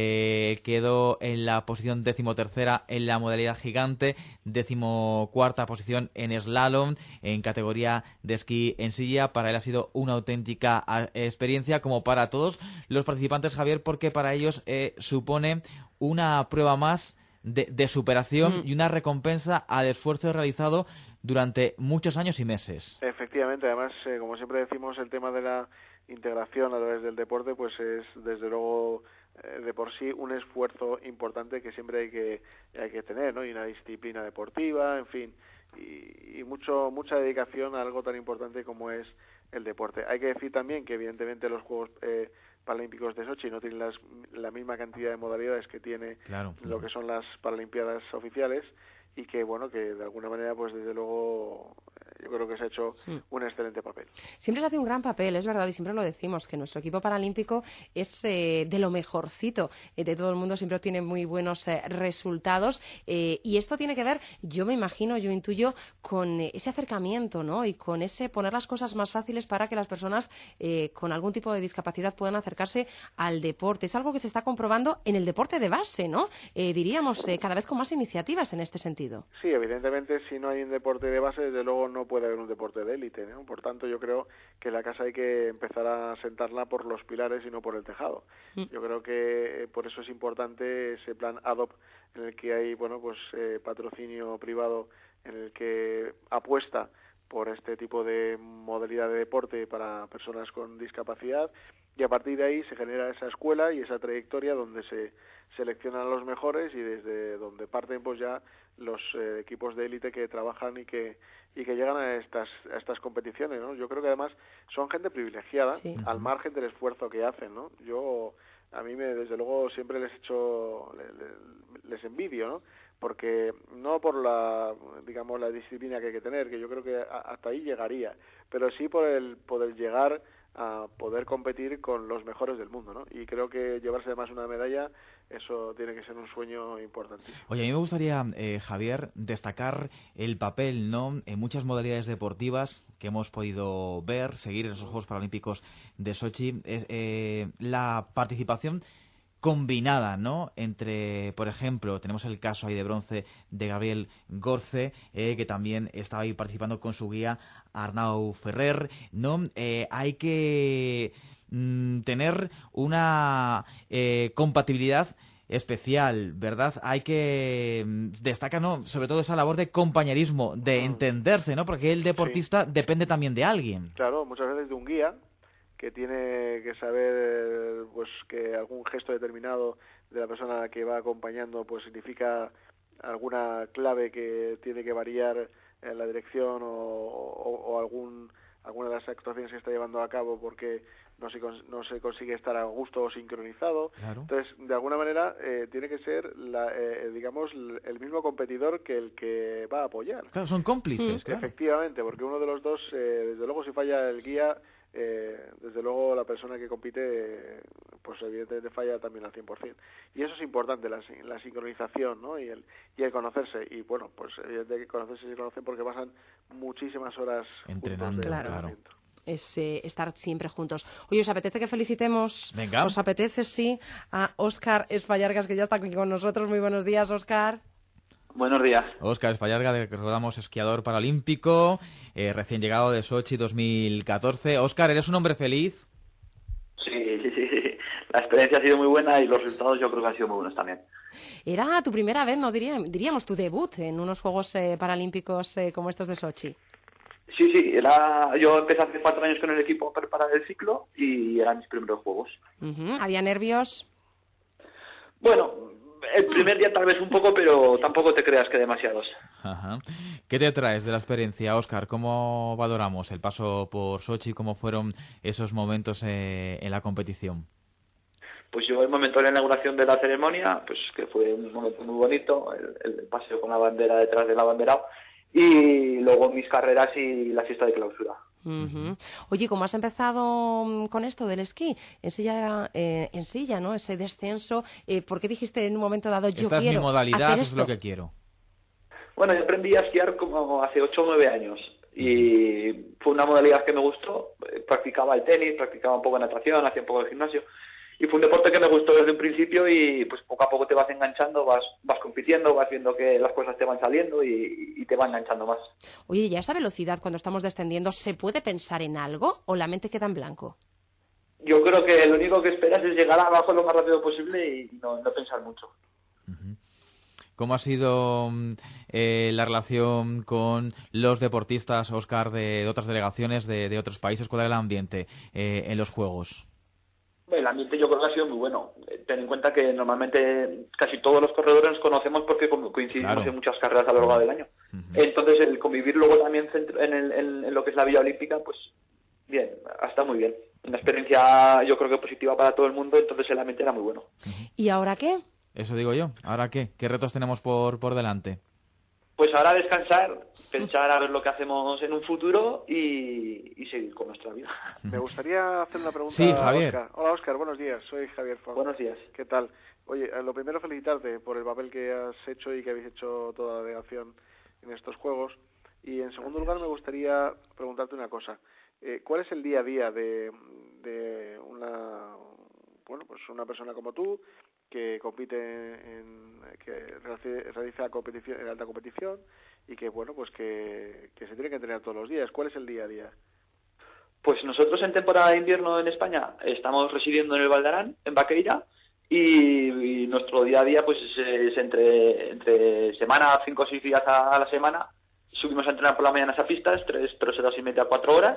eh, quedó en la posición decimotercera en la modalidad gigante, decimocuarta posición en slalom, en categoría de esquí en silla. Para él ha sido una auténtica experiencia, como para todos los participantes, Javier, porque para ellos eh, supone una prueba más de, de superación mm. y una recompensa al esfuerzo realizado durante muchos años y meses. Efectivamente, además, eh, como siempre decimos, el tema de la integración a través del deporte pues es desde luego eh, de por sí un esfuerzo importante que siempre hay que hay que tener, ¿no? Y una disciplina deportiva, en fin, y, y mucho mucha dedicación a algo tan importante como es el deporte. Hay que decir también que evidentemente los Juegos eh, Paralímpicos de Sochi no tienen las, la misma cantidad de modalidades que tiene claro. lo que son las Paralimpiadas oficiales, y que bueno, que de alguna manera pues desde luego yo creo que se ha hecho sí. un excelente papel. Siempre se hace un gran papel, es verdad, y siempre lo decimos, que nuestro equipo paralímpico es eh, de lo mejorcito eh, de todo el mundo, siempre tiene muy buenos eh, resultados, eh, y esto tiene que ver, yo me imagino, yo intuyo, con eh, ese acercamiento, ¿no?, y con ese poner las cosas más fáciles para que las personas eh, con algún tipo de discapacidad puedan acercarse al deporte. Es algo que se está comprobando en el deporte de base, ¿no? Eh, diríamos, eh, cada vez con más iniciativas en este sentido. Sí, evidentemente, si no hay un deporte de base, desde luego no puede haber un deporte de élite, ¿no? Por tanto, yo creo que la casa hay que empezar a sentarla por los pilares y no por el tejado. Mm. Yo creo que eh, por eso es importante ese plan A D O P, en el que hay, bueno, pues eh, patrocinio privado, en el que apuesta por este tipo de modalidad de deporte para personas con discapacidad, y a partir de ahí se genera esa escuela y esa trayectoria donde se seleccionan a los mejores y desde donde parten pues ya los eh, equipos de élite que trabajan y que y que llegan a estas a estas competiciones, ¿no? Yo creo que además son gente privilegiada, sí. al margen del esfuerzo que hacen, ¿no? Yo a mí me desde luego siempre les echo les, les envidio, ¿no? Porque no por la digamos la disciplina que hay que tener, que yo creo que hasta ahí llegaría, pero sí por el poder llegar a poder competir con los mejores del mundo, ¿no? Y creo que llevarse además una medalla, eso tiene que ser un sueño importantísimo. Oye, a mí me gustaría, eh, Javier, destacar el papel, ¿no?, en muchas modalidades deportivas que hemos podido ver, seguir en esos Juegos Paralímpicos de Sochi, es, eh, la participación combinada, ¿no?, entre, por ejemplo, tenemos el caso ahí de bronce de Gabriel Gorce, eh, que también estaba ahí participando con su guía Arnau Ferrer, ¿no? Eh, hay que mm, tener una eh, compatibilidad especial, ¿verdad? Hay que destacar, ¿no?, sobre todo esa labor de compañerismo, de entenderse, ¿no?, porque el deportista sí. depende también de alguien. Claro, muchas veces de un guía que tiene que saber pues que algún gesto determinado de la persona que va acompañando pues significa alguna clave que tiene que variar en la dirección o, o, o algún alguna de las actuaciones que está llevando a cabo porque no se no se consigue estar a gusto o sincronizado. Claro. Entonces, de alguna manera eh, tiene que ser la, eh, digamos el mismo competidor que el que va a apoyar. Claro, son cómplices. Mm. Claro. Efectivamente, porque uno de los dos, eh, desde luego, si falla el guía, Eh, desde luego la persona que compite eh, pues evidentemente falla también al cien por ciento, y eso es importante, la, la sincronización, ¿no?, y el y el conocerse, y bueno, pues evidentemente conocerse y se conocen porque pasan muchísimas horas entrenando, claro. claro. Es eh, estar siempre juntos. Oye, ¿os apetece que felicitemos? Venga. ¿Os apetece, sí, a Óscar Espallargas, que ya está aquí con nosotros? Muy buenos días, Óscar. Buenos días. Óscar Espallarga, de que recordamos, esquiador paralímpico, eh, recién llegado de Sochi dos mil catorce. Óscar, ¿eres un hombre feliz? Sí, sí, sí. La experiencia ha sido muy buena y los resultados yo creo que han sido muy buenos también. Era tu primera vez, no diría, diríamos tu debut en unos Juegos eh, Paralímpicos eh, como estos de Sochi. Sí, sí. Era, yo empecé hace cuatro años con el equipo a preparar el ciclo y eran mis primeros Juegos. Uh-huh. ¿Había nervios? Bueno, El primer día tal vez un poco, pero tampoco te creas que demasiados. Ajá. ¿Qué te traes de la experiencia, Óscar? ¿Cómo valoramos el paso por Sochi? ¿Cómo fueron esos momentos eh, en la competición? Pues yo el momento de la inauguración de la ceremonia, pues que fue un momento muy bonito, el, el paseo con la bandera detrás del abanderado, y luego mis carreras y la fiesta de clausura. Uh-huh. Oye, ¿cómo has empezado con esto del esquí? En silla, eh, en silla, ¿no? Ese descenso. Eh, ¿Por qué dijiste en un momento dado yo Esta quiero es mi modalidad, hacer es esto? lo que quiero. Bueno, yo aprendí a esquiar como hace ocho o nueve años y fue una modalidad que me gustó. Practicaba el tenis, practicaba un poco de natación, hacía un poco de gimnasio. Y fue un deporte que me gustó desde un principio y pues poco a poco te vas enganchando, vas vas compitiendo, vas viendo que las cosas te van saliendo y, y te va enganchando más. Oye, ¿y a esa velocidad cuando estamos descendiendo se puede pensar en algo o la mente queda en blanco? Yo creo que lo único que esperas es llegar abajo lo más rápido posible y no, no pensar mucho. ¿Cómo ha sido eh, la relación con los deportistas, Óscar, de, de otras delegaciones, de, de otros países? ¿Cuál era el ambiente eh, en los Juegos? El ambiente yo creo que ha sido muy bueno. Ten en cuenta que normalmente casi todos los corredores nos conocemos porque coincidimos claro. en muchas carreras a lo largo del año. Uh-huh. Entonces el convivir luego también en, el, en, en lo que es la Villa Olímpica, pues bien, está muy bien. Una experiencia yo creo que positiva para todo el mundo, entonces el ambiente era muy bueno. Uh-huh. ¿Y ahora qué? Eso digo yo. ¿Ahora qué? ¿Qué retos tenemos por, por delante? Pues ahora descansar, pensar a ver lo que hacemos en un futuro y, y seguir con nuestra vida. Me gustaría hacer una pregunta sí, Javier. a Óscar. Hola, Óscar, buenos días. Soy Javier Font. Buenos días. ¿Qué tal? Oye, lo primero felicitarte por el papel que has hecho y que habéis hecho toda la delegación en estos Juegos. Y en segundo lugar me gustaría preguntarte una cosa. Eh, ¿Cuál es el día a día de, de una, bueno, pues una persona como tú que compite en, que realiza competición en alta competición y que bueno pues que, que se tiene que entrenar todos los días? ¿Cuál es el día a día? Pues nosotros en temporada de invierno en España estamos residiendo en el Valdarán, en Vaqueira, y, y nuestro día a día pues es, es entre entre semana, cinco o seis días a, a la semana. Subimos a entrenar por la mañana a pistas, tres, tres horas y media, cuatro horas,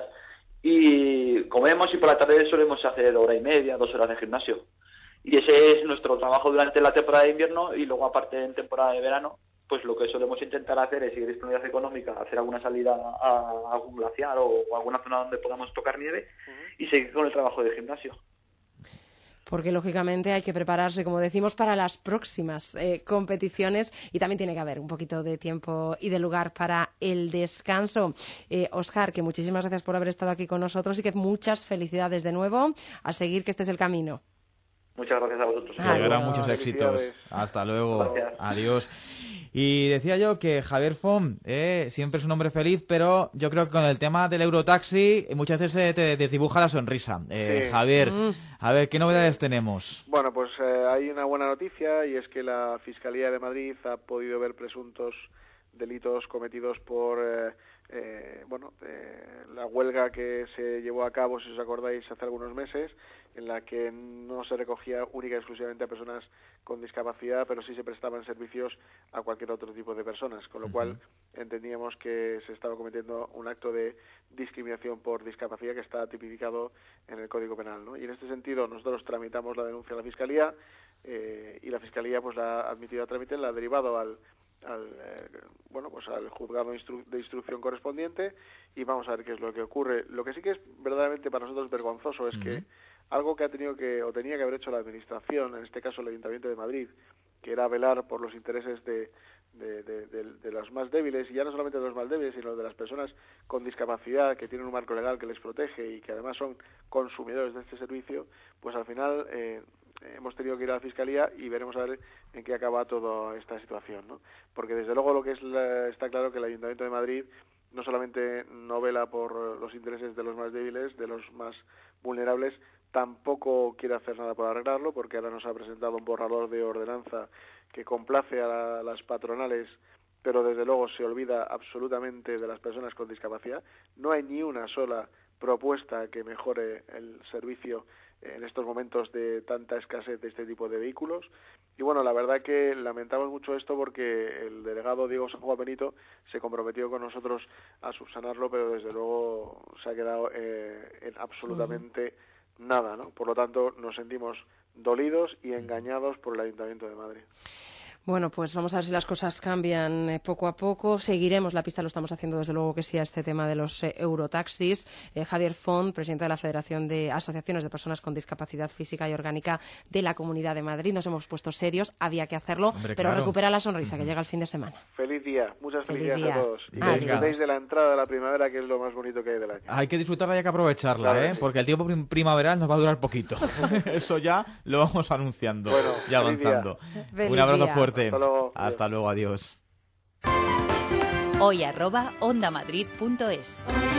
y comemos y por la tarde solemos hacer hora y media, dos horas de gimnasio. Y ese es nuestro trabajo durante la temporada de invierno y luego aparte en temporada de verano, pues lo que solemos intentar hacer es, si hay disponibilidad económica, hacer alguna salida a algún glaciar o a alguna zona donde podamos tocar nieve uh-huh. y seguir con el trabajo de gimnasio. Porque lógicamente hay que prepararse, como decimos, para las próximas eh, competiciones y también tiene que haber un poquito de tiempo y de lugar para el descanso. Eh, Óscar, que muchísimas gracias por haber estado aquí con nosotros y que muchas felicidades de nuevo. A seguir, que este es el camino. Muchas gracias a vosotros. Que habrán muchos éxitos. Hasta luego. Gracias. Adiós. Y decía yo que Javier Font eh, siempre es un hombre feliz, pero yo creo que con el tema del Eurotaxi muchas veces eh, te desdibuja la sonrisa. Eh, sí. Javier, mm. a ver, ¿qué novedades tenemos? Bueno, pues eh, hay una buena noticia y es que la Fiscalía de Madrid ha podido ver presuntos delitos cometidos por eh, eh, bueno eh, la huelga que se llevó a cabo, si os acordáis, hace algunos meses, en la que no se recogía única y exclusivamente a personas con discapacidad, pero sí se prestaban servicios a cualquier otro tipo de personas, con lo uh-huh. cual entendíamos que se estaba cometiendo un acto de discriminación por discapacidad que está tipificado en el Código Penal, ¿no? Y en este sentido nosotros tramitamos la denuncia a la Fiscalía eh, y la Fiscalía pues la ha admitido a trámite, la ha derivado al al eh, bueno pues al juzgado instru- de instrucción correspondiente y vamos a ver qué es lo que ocurre. Lo que sí que es verdaderamente para nosotros vergonzoso es uh-huh. que algo que ha tenido que o tenía que haber hecho la Administración, en este caso el Ayuntamiento de Madrid, que era velar por los intereses de de, de, de, de los más débiles, y ya no solamente de los más débiles, sino de las personas con discapacidad que tienen un marco legal que les protege y que además son consumidores de este servicio, pues al final eh, hemos tenido que ir a la Fiscalía y veremos a ver en qué acaba toda esta situación, ¿no? Porque desde luego lo que es la, está claro que el Ayuntamiento de Madrid no solamente no vela por los intereses de los más débiles, de los más vulnerables, tampoco quiere hacer nada por arreglarlo, porque ahora nos ha presentado un borrador de ordenanza que complace a la, las patronales, pero desde luego se olvida absolutamente de las personas con discapacidad. No hay ni una sola propuesta que mejore el servicio en estos momentos de tanta escasez de este tipo de vehículos. Y bueno, la verdad que lamentamos mucho esto porque el delegado Diego San Juan Benito se comprometió con nosotros a subsanarlo, pero desde luego se ha quedado eh, en absolutamente uh-huh. nada, ¿no? Por lo tanto, nos sentimos dolidos y engañados por el Ayuntamiento de Madrid. Bueno, pues vamos a ver si las cosas cambian eh, poco a poco. Seguiremos la pista, lo estamos haciendo desde luego que sí, a este tema de los eh, eurotaxis. Eh, Javier Font, presidente de la Federación de Asociaciones de Personas con Discapacidad Física y Orgánica de la Comunidad de Madrid. Nos hemos puesto serios, había que hacerlo, Hombre, pero claro. recupera la sonrisa, que llega el fin de semana. Feliz día, muchas Feliz felicidades día. a todos. Y que Adiós. disfrutéis de la entrada de la primavera, que es lo más bonito que hay del año. Hay que disfrutarla y hay que aprovecharla, Claro, ¿eh? sí. Porque el tiempo prim- primaveral nos va a durar poquito. Eso ya lo vamos anunciando, Bueno, ya feliz avanzando. Feliz Un abrazo día. fuerte. Hasta luego. Hasta luego, adiós. Hoy arroba ondamadrid punto es.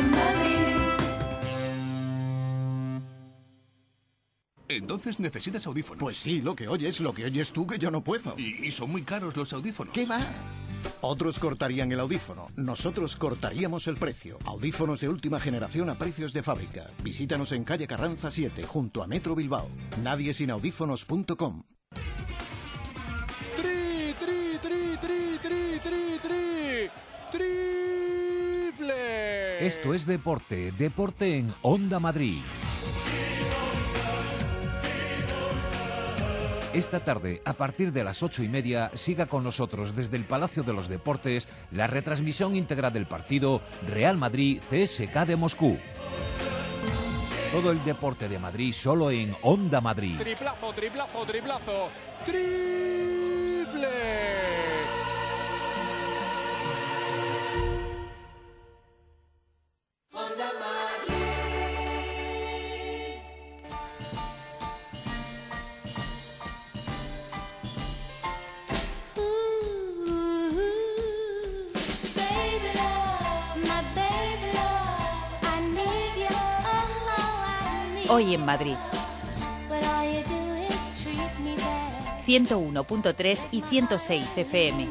Entonces necesitas audífonos. Pues sí, lo que oyes, lo que oyes tú que yo no puedo. Y, y son muy caros los audífonos. ¿Qué va? Otros cortarían el audífono, nosotros cortaríamos el precio. Audífonos de última generación a precios de fábrica. Visítanos en calle Carranza siete, junto a Metro Bilbao. nadie sin audífonos punto com. Tri, tri, tri, tri, tri, tri, tri. Triple. Esto es deporte, deporte en Onda Madrid. Esta tarde, a partir de las ocho y media, siga con nosotros desde el Palacio de los Deportes la retransmisión íntegra del partido Real Madrid-C S K de Moscú. Todo el deporte de Madrid solo en Onda Madrid. Triplazo, triplazo, triplazo. Triple. Hoy en Madrid. ciento uno punto tres y ciento seis F M.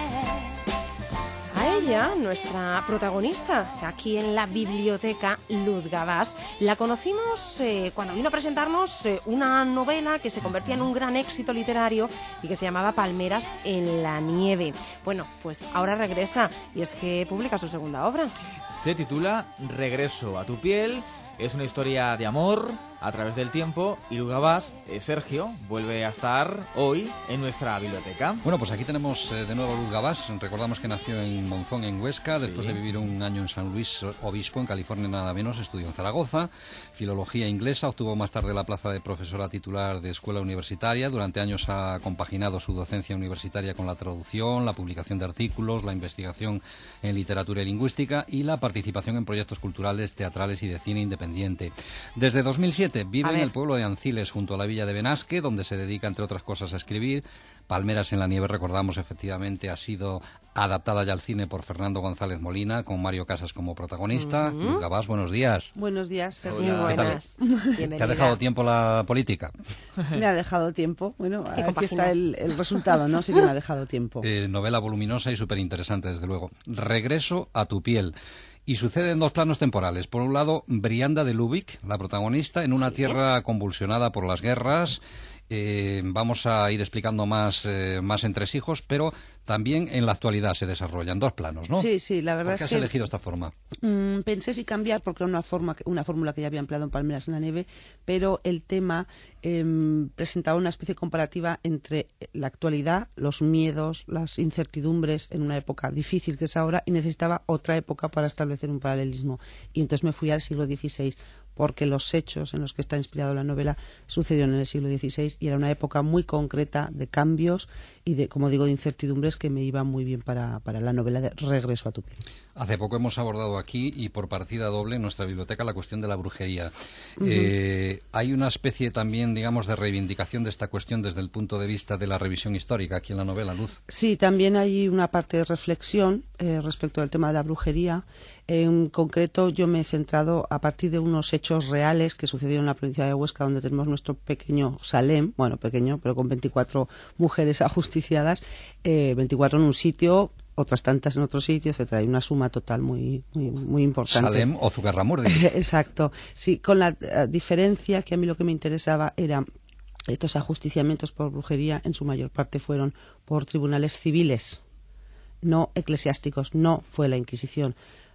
A ella, nuestra protagonista, aquí en la biblioteca, Luz Gabás, la conocimos eh, cuando vino a presentarnos eh, una novela que se convertía en un gran éxito literario y que se llamaba Palmeras en la nieve. Bueno, pues ahora regresa y es que publica su segunda obra. Se titula Regreso a tu piel. Es una historia de amor a través del tiempo y Luz Gabás, eh, Sergio, vuelve a estar hoy en nuestra biblioteca. Bueno, pues aquí tenemos eh, de nuevo a Luz Gabás. Recordamos que nació en Monzón, en Huesca, después Sí. de vivir un año en San Luis Obispo, en California nada menos, estudió en Zaragoza, filología inglesa, obtuvo más tarde la plaza de profesora titular de escuela universitaria. Durante años ha compaginado su docencia universitaria con la traducción, la publicación de artículos, la investigación en literatura y lingüística y la participación en proyectos culturales, teatrales y de cine independiente. Desde dos mil siete vive en el pueblo de Anciles, junto a la villa de Benasque, donde se dedica, entre otras cosas, a escribir. Palmeras en la nieve, recordamos, efectivamente, ha sido adaptada ya al cine por Fernando González Molina, con Mario Casas como protagonista. Ujú. Luz Gabás, buenos días. Buenos días, Sergio. Hola. ¿Qué tal? ¿Te ha dejado tiempo la política? Me ha dejado tiempo. Bueno, ¿Qué aquí compagina? está el, el resultado, ¿no? Sí que me ha dejado tiempo. Eh, novela voluminosa y súper interesante, desde luego. Regreso a tu piel. Y sucede en dos planos temporales. Por un lado, Brianda de Lubick, la protagonista, en una Sí. tierra convulsionada por las guerras. Eh, vamos a ir explicando más, eh, más entresijos, pero también en la actualidad se desarrollan dos planos, ¿no? Sí, sí, la verdad ¿Por qué es has que elegido esta forma? Mm, pensé si cambiar porque era una forma que- una fórmula que ya había empleado en Palmeras en la nieve, pero el tema em, presentaba una especie comparativa entre la actualidad, los miedos, las incertidumbres en una época difícil que es ahora y necesitaba otra época para establecer un paralelismo. Y entonces me fui al siglo dieciséis porque los hechos en los que está inspirada la novela sucedieron en el siglo dieciséis y era una época muy concreta de cambios y de, como digo, de incertidumbres que me iban muy bien para, para la novela de Regreso a tu piel. Hace poco hemos abordado aquí, y por partida doble, en nuestra biblioteca, la cuestión de la brujería. Ujú. Eh, hay una especie también, digamos, de reivindicación de esta cuestión desde el punto de vista de la revisión histórica aquí en la novela, Luz. Sí, también hay una parte de reflexión eh, respecto al tema de la brujería. En concreto, yo me he centrado a partir de unos hechos reales que sucedieron en la provincia de Huesca, donde tenemos nuestro pequeño Salem, bueno, pequeño, pero con veinticuatro mujeres ajusticiadas, eh, veinticuatro en un sitio, otras tantas en otro sitio, etcétera. Hay una suma total muy muy, muy importante. Salem o Zugarramurdi. Exacto. Sí, con la eh, diferencia que a mí lo que me interesaba era estos ajusticiamientos por brujería, en su mayor parte fueron por tribunales civiles, no eclesiásticos, no fue la Inquisición.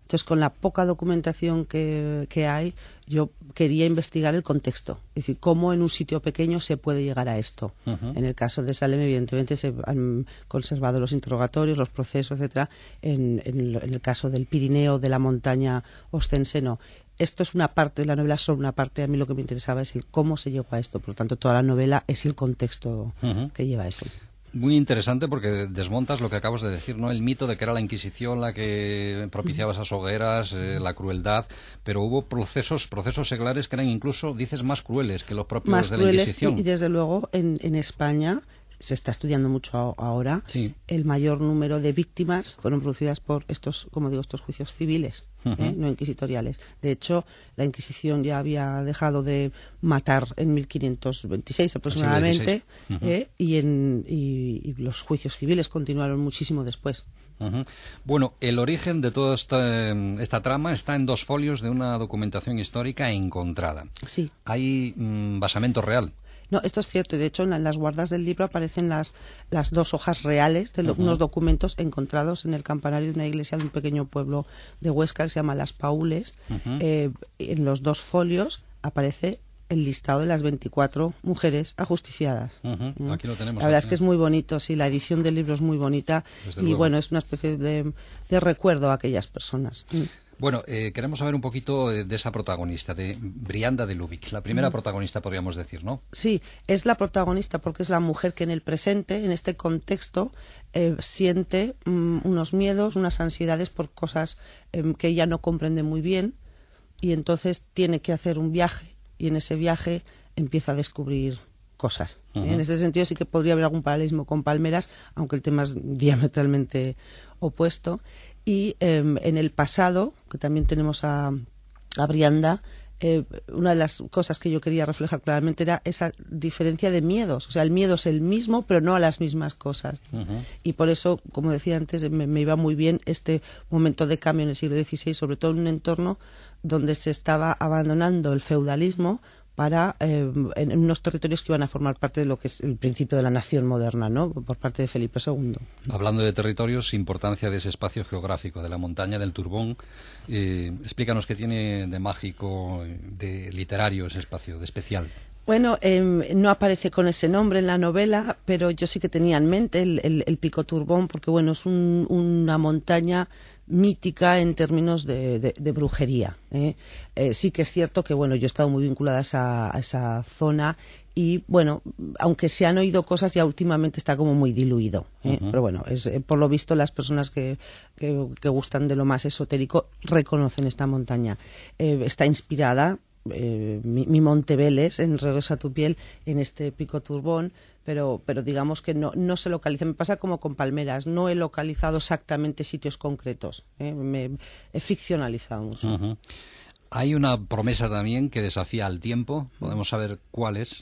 Entonces, con la poca documentación que, que hay, yo quería investigar el contexto, es decir, cómo en un sitio pequeño se puede llegar a esto. Uh-huh. En el caso de Salem, evidentemente, se han conservado los interrogatorios, los procesos, etcétera. En, en, en el caso del Pirineo, de la montaña ostense, no. Esto es una parte de la novela, solo una parte. A mí lo que me interesaba es el cómo se llegó a esto. Por lo tanto, toda la novela es el contexto uh-huh. que lleva a eso. Muy interesante porque desmontas lo que acabas de decir, ¿no? El mito de que era la Inquisición la que propiciaba esas hogueras, eh, la crueldad, pero hubo procesos procesos seglares que eran incluso, dices, más crueles que los propios más de la crueles, Inquisición. Y, y desde luego en, en España se está estudiando mucho ahora. Sí. El mayor número de víctimas fueron producidas por estos, como digo, estos juicios civiles, uh-huh. ¿eh? No inquisitoriales. De hecho, la Inquisición ya había dejado de matar en mil quinientos veintiséis aproximadamente, uh-huh. ¿eh? y, en, y, y los juicios civiles continuaron muchísimo después. Uh-huh. Bueno, el origen de toda esta, esta trama está en dos folios de una documentación histórica encontrada. Sí. Hay mm, basamento real. No, esto es cierto, y de hecho en, la, en las guardas del libro aparecen las, las dos hojas reales de lo, uh-huh. unos documentos encontrados en el campanario de una iglesia de un pequeño pueblo de Huesca que se llama Las Paules. Uh-huh. Eh, en los dos folios aparece el listado de las veinticuatro mujeres ajusticiadas. Uh-huh. ¿Mm? Aquí lo tenemos. La verdad es que es muy bonito, sí, la edición del libro es muy bonita. Desde y luego. Bueno, es una especie de, de recuerdo a aquellas personas. ¿Mm? Bueno, eh, queremos saber un poquito de, de esa protagonista, de Brianda de Lubick, la primera uh-huh. protagonista, podríamos decir, ¿no? Sí, es la protagonista porque es la mujer que en el presente, en este contexto, eh, siente um, unos miedos, unas ansiedades por cosas eh, que ella no comprende muy bien, y entonces tiene que hacer un viaje, y en ese viaje empieza a descubrir cosas. Uh-huh. En este sentido sí que podría haber algún paralelismo con Palmeras, aunque el tema es diametralmente opuesto. Y eh, en el pasado, que también tenemos a, a Brianda, eh, una de las cosas que yo quería reflejar claramente era esa diferencia de miedos. O sea, el miedo es el mismo, pero no a las mismas cosas. Uh-huh. Y por eso, como decía antes, me, me iba muy bien este momento de cambio en el siglo dieciséis, sobre todo en un entorno donde se estaba abandonando el feudalismo para eh, en unos territorios que iban a formar parte de lo que es el principio de la nación moderna, ¿no? Por parte de Felipe segundo. Hablando de territorios, importancia de ese espacio geográfico, de la montaña del Turbón. Eh, explícanos qué tiene de mágico, de literario ese espacio, de especial. Bueno, eh, no aparece con ese nombre en la novela, pero yo sí que tenía en mente el, el, el Pico Turbón, porque bueno, es un, una montaña mítica en términos de, de, de brujería. ¿eh? Eh, sí que es cierto que bueno, yo he estado muy vinculada a esa, a esa zona y bueno, aunque se han oído cosas, ya últimamente está como muy diluido. ¿eh? Uh-huh. Pero bueno, es, eh, por lo visto las personas que, que, que gustan de lo más esotérico reconocen esta montaña. Eh, está inspirada Eh, mi, mi Monte Vélez en Regresa a tu piel en este Pico Turbón, pero, pero digamos que no, no se localiza. Me pasa como con Palmeras, no he localizado exactamente sitios concretos, ¿eh? Me he ficcionalizado mucho. Uh-huh. Hay una promesa también que desafía al tiempo, ¿podemos saber cuál es?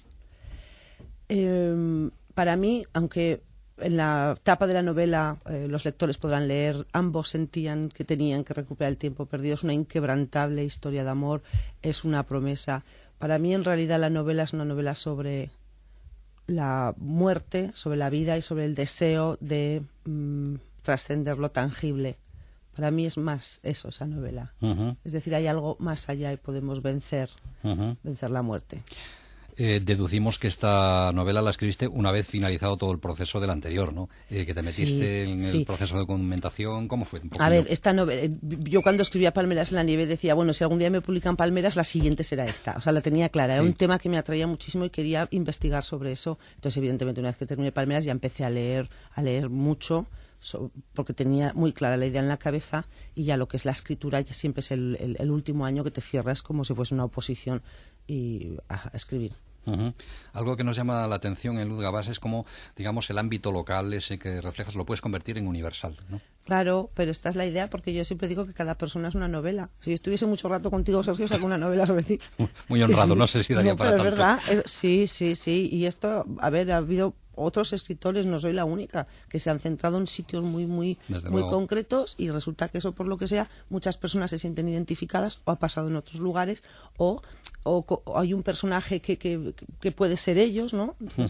Eh, para mí, aunque en la tapa de la novela eh, los lectores podrán leer, ambos sentían que tenían que recuperar el tiempo perdido. Es una inquebrantable historia de amor, es una promesa. Para mí, en realidad, la novela es una novela sobre la muerte, sobre la vida y sobre el deseo de mm, trascender lo tangible. Para mí es más eso, esa novela. Uh-huh. Es decir, hay algo más allá y podemos vencer, uh-huh. vencer la muerte. Eh, deducimos que esta novela la escribiste una vez finalizado todo el proceso del anterior, ¿no? Eh, que te metiste sí, en el sí. proceso de documentación. ¿Cómo fue? Un a ver, esta novela, yo cuando escribía Palmeras en la nieve decía, bueno, si algún día me publican Palmeras, la siguiente será esta. O sea, la tenía clara. Era sí. un tema que me atraía muchísimo y quería investigar sobre eso. Entonces, evidentemente, una vez que terminé Palmeras ya empecé a leer, a leer mucho, so, porque tenía muy clara la idea en la cabeza y ya lo que es la escritura ya siempre es el, el, el último año que te cierras como si fuese una oposición y a, a escribir. Uh-huh. Algo que nos llama la atención en Luz Gabás es como, digamos, el ámbito local ese que reflejas lo puedes convertir en universal, ¿no? Claro, pero esta es la idea, porque yo siempre digo que cada persona es una novela. Si yo estuviese mucho rato contigo, Sergio, saco una novela sobre ti. Muy honrado, no sé si daría no, para pero tanto. Es verdad, sí, sí, sí. Y esto, a ver, ha habido otros escritores, no soy la única, que se han centrado en sitios muy, muy, muy concretos y resulta que eso, por lo que sea, muchas personas se sienten identificadas o ha pasado en otros lugares o, o, o hay un personaje que, que, que puede ser ellos, ¿no? Entonces, uh-huh.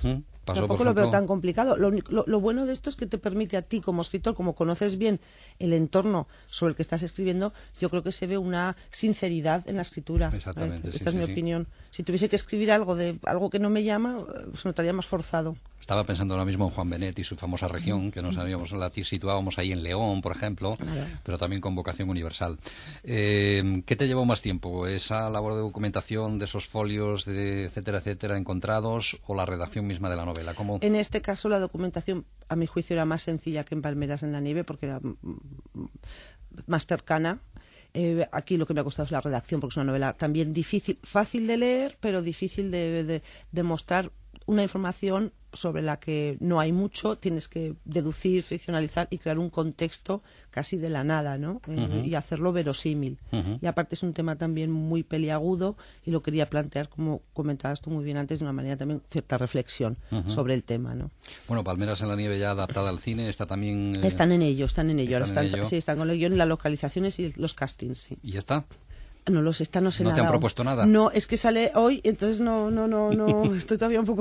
Pasó, Tampoco por lo ejemplo... veo tan complicado. Lo, lo, lo bueno de esto es que te permite a ti como escritor, como conoces bien el entorno sobre el que estás escribiendo, yo creo que se ve una sinceridad en la escritura. Exactamente. Esta sí, es sí, mi sí. opinión. Si tuviese que escribir algo de algo que no me llama, se notaría más forzado. Estaba pensando ahora mismo en Juan Benet y su famosa región, que nos sabíamos, la situábamos ahí en León, por ejemplo, claro. Pero también con vocación universal. Eh, ¿Qué te llevó más tiempo? ¿Esa labor de documentación de esos folios, de etcétera, etcétera, encontrados, o la redacción misma de la novela? ¿Cómo? En este caso, la documentación, a mi juicio, era más sencilla que en Palmeras en la nieve, porque era más cercana. Eh, aquí lo que me ha costado es la redacción, porque es una novela también difícil, fácil de leer, pero difícil de, de, de mostrar una información sobre la que no hay mucho, tienes que deducir, ficcionalizar y crear un contexto casi de la nada, ¿no? Eh, Uh-huh. y hacerlo verosímil. Uh-huh. Y aparte es un tema también muy peliagudo y lo quería plantear, como comentabas tú muy bien antes, de una manera también cierta reflexión Uh-huh. sobre el tema, ¿no? Bueno, Palmeras en la nieve ya adaptada al cine, está también... Eh... Están en ello, están en ello. ¿Están Ahora en están, ello? Sí, están con el guión, las localizaciones y los castings, sí. ¿Y ya está? No lo sé, está, no sé ¿No nada. te han propuesto nada? No, es que sale hoy, entonces no, no, no, no, estoy todavía un poco...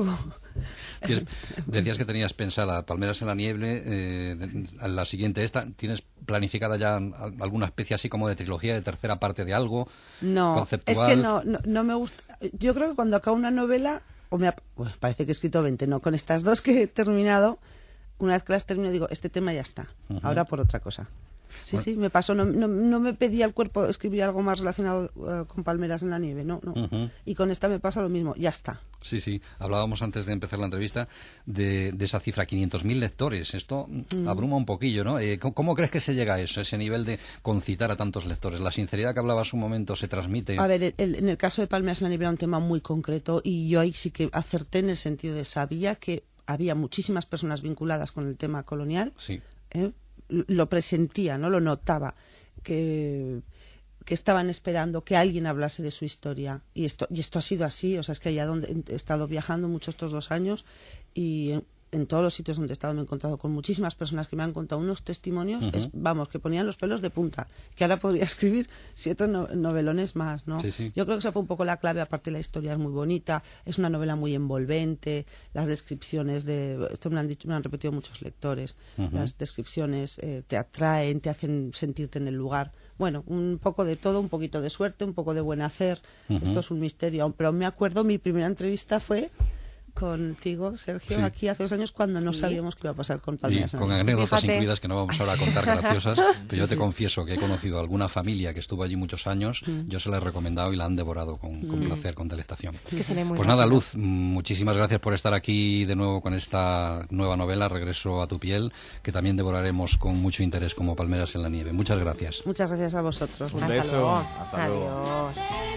Decías que tenías pensada Palmeras en la nieve, eh, la siguiente esta, ¿tienes planificada ya alguna especie así como de trilogía, de tercera parte de algo no, conceptual? Es que no, no, no me gusta. Yo creo que cuando acabo una novela, o me ha, pues parece que he escrito veinte, no, con estas dos que he terminado, una vez que las termino digo, este tema ya está, uh-huh. Ahora por otra cosa. Sí, bueno. sí, me pasó, no, no, no me pedía el cuerpo escribir algo más relacionado uh, con Palmeras en la nieve, no, no. Uh-huh. Y con esta me pasa lo mismo, ya está. Sí, sí, hablábamos antes de empezar la entrevista de, de esa cifra, quinientos mil lectores, esto mm. abruma un poquillo, ¿no? Eh, ¿cómo, ¿Cómo crees que se llega a eso, ese nivel de concitar a tantos lectores? La sinceridad que hablabas un momento se transmite. A ver, el, el, en el caso de Palmeras en la nieve era un tema muy concreto y yo ahí sí que acerté en el sentido de sabía que había muchísimas personas vinculadas con el tema colonial. Sí. ¿eh? Lo presentía, no lo notaba, que, que estaban esperando que alguien hablase de su historia. Y esto, y esto ha sido así, o sea, es que allá donde he estado viajando mucho estos dos años y en, en todos los sitios donde he estado me he encontrado con muchísimas personas que me han contado unos testimonios, uh-huh. es, vamos, que ponían los pelos de punta, que ahora podría escribir siete no, novelones más, ¿no? Sí, sí. Yo creo que esa fue un poco la clave, aparte la historia es muy bonita, es una novela muy envolvente, las descripciones de, esto me lo han dicho, me lo han repetido muchos lectores, uh-huh. las descripciones eh, te atraen, te hacen sentirte en el lugar. Bueno, un poco de todo, un poquito de suerte, un poco de buen hacer, uh-huh. Esto es un misterio, pero me acuerdo, mi primera entrevista fue contigo, Sergio, sí. Aquí hace dos años cuando sí. no sabíamos qué iba a pasar con Palmeras. Y con anécdotas Fíjate. incluidas que no vamos ahora a contar graciosas, pero sí, yo te sí. confieso que he conocido a alguna familia que estuvo allí muchos años, mm. yo se la he recomendado y la han devorado con, con mm. placer, con delectación. Es que se lee muy pues rápido. Nada, Luz, muchísimas gracias por estar aquí de nuevo con esta nueva novela, Regreso a tu piel, que también devoraremos con mucho interés como Palmeras en la nieve. Muchas gracias. Muchas gracias a vosotros. Un Hasta beso. Luego. Hasta Adiós. luego.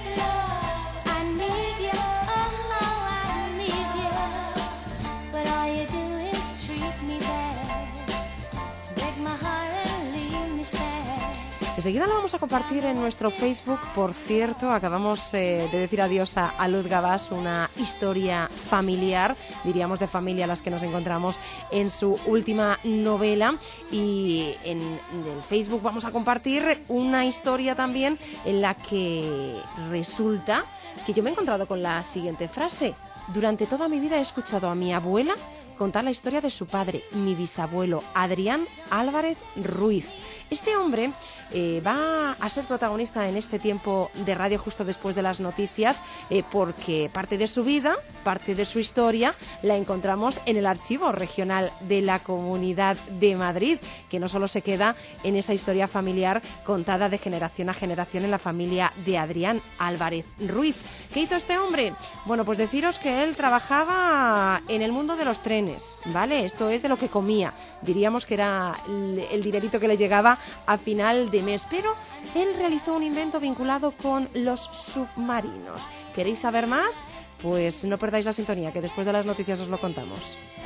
Enseguida lo vamos a compartir en nuestro Facebook. Por cierto, acabamos eh, de decir adiós a, a Luz Gabás, una historia familiar, diríamos de familia, a las que nos encontramos en su última novela. Y en, en el Facebook vamos a compartir una historia también en la que resulta que yo me he encontrado con la siguiente frase. Durante toda mi vida he escuchado a mi abuela contar la historia de su padre, mi bisabuelo, Adrián Álvarez Ruiz. Este hombre eh, va a ser protagonista en este tiempo de radio justo después de las noticias, eh, porque parte de su vida, parte de su historia, la encontramos en el Archivo Regional de la Comunidad de Madrid, que no solo se queda en esa historia familiar contada de generación a generación en la familia de Adrián Álvarez Ruiz. ¿Qué hizo este hombre? Bueno, pues deciros que él trabajaba en el mundo de los trenes, ¿vale? Esto es de lo que comía. Diríamos que era el, el dinerito que le llegaba a final de mes, pero él realizó un invento vinculado con los submarinos. ¿Queréis saber más? Pues no perdáis la sintonía, que después de las noticias os lo contamos.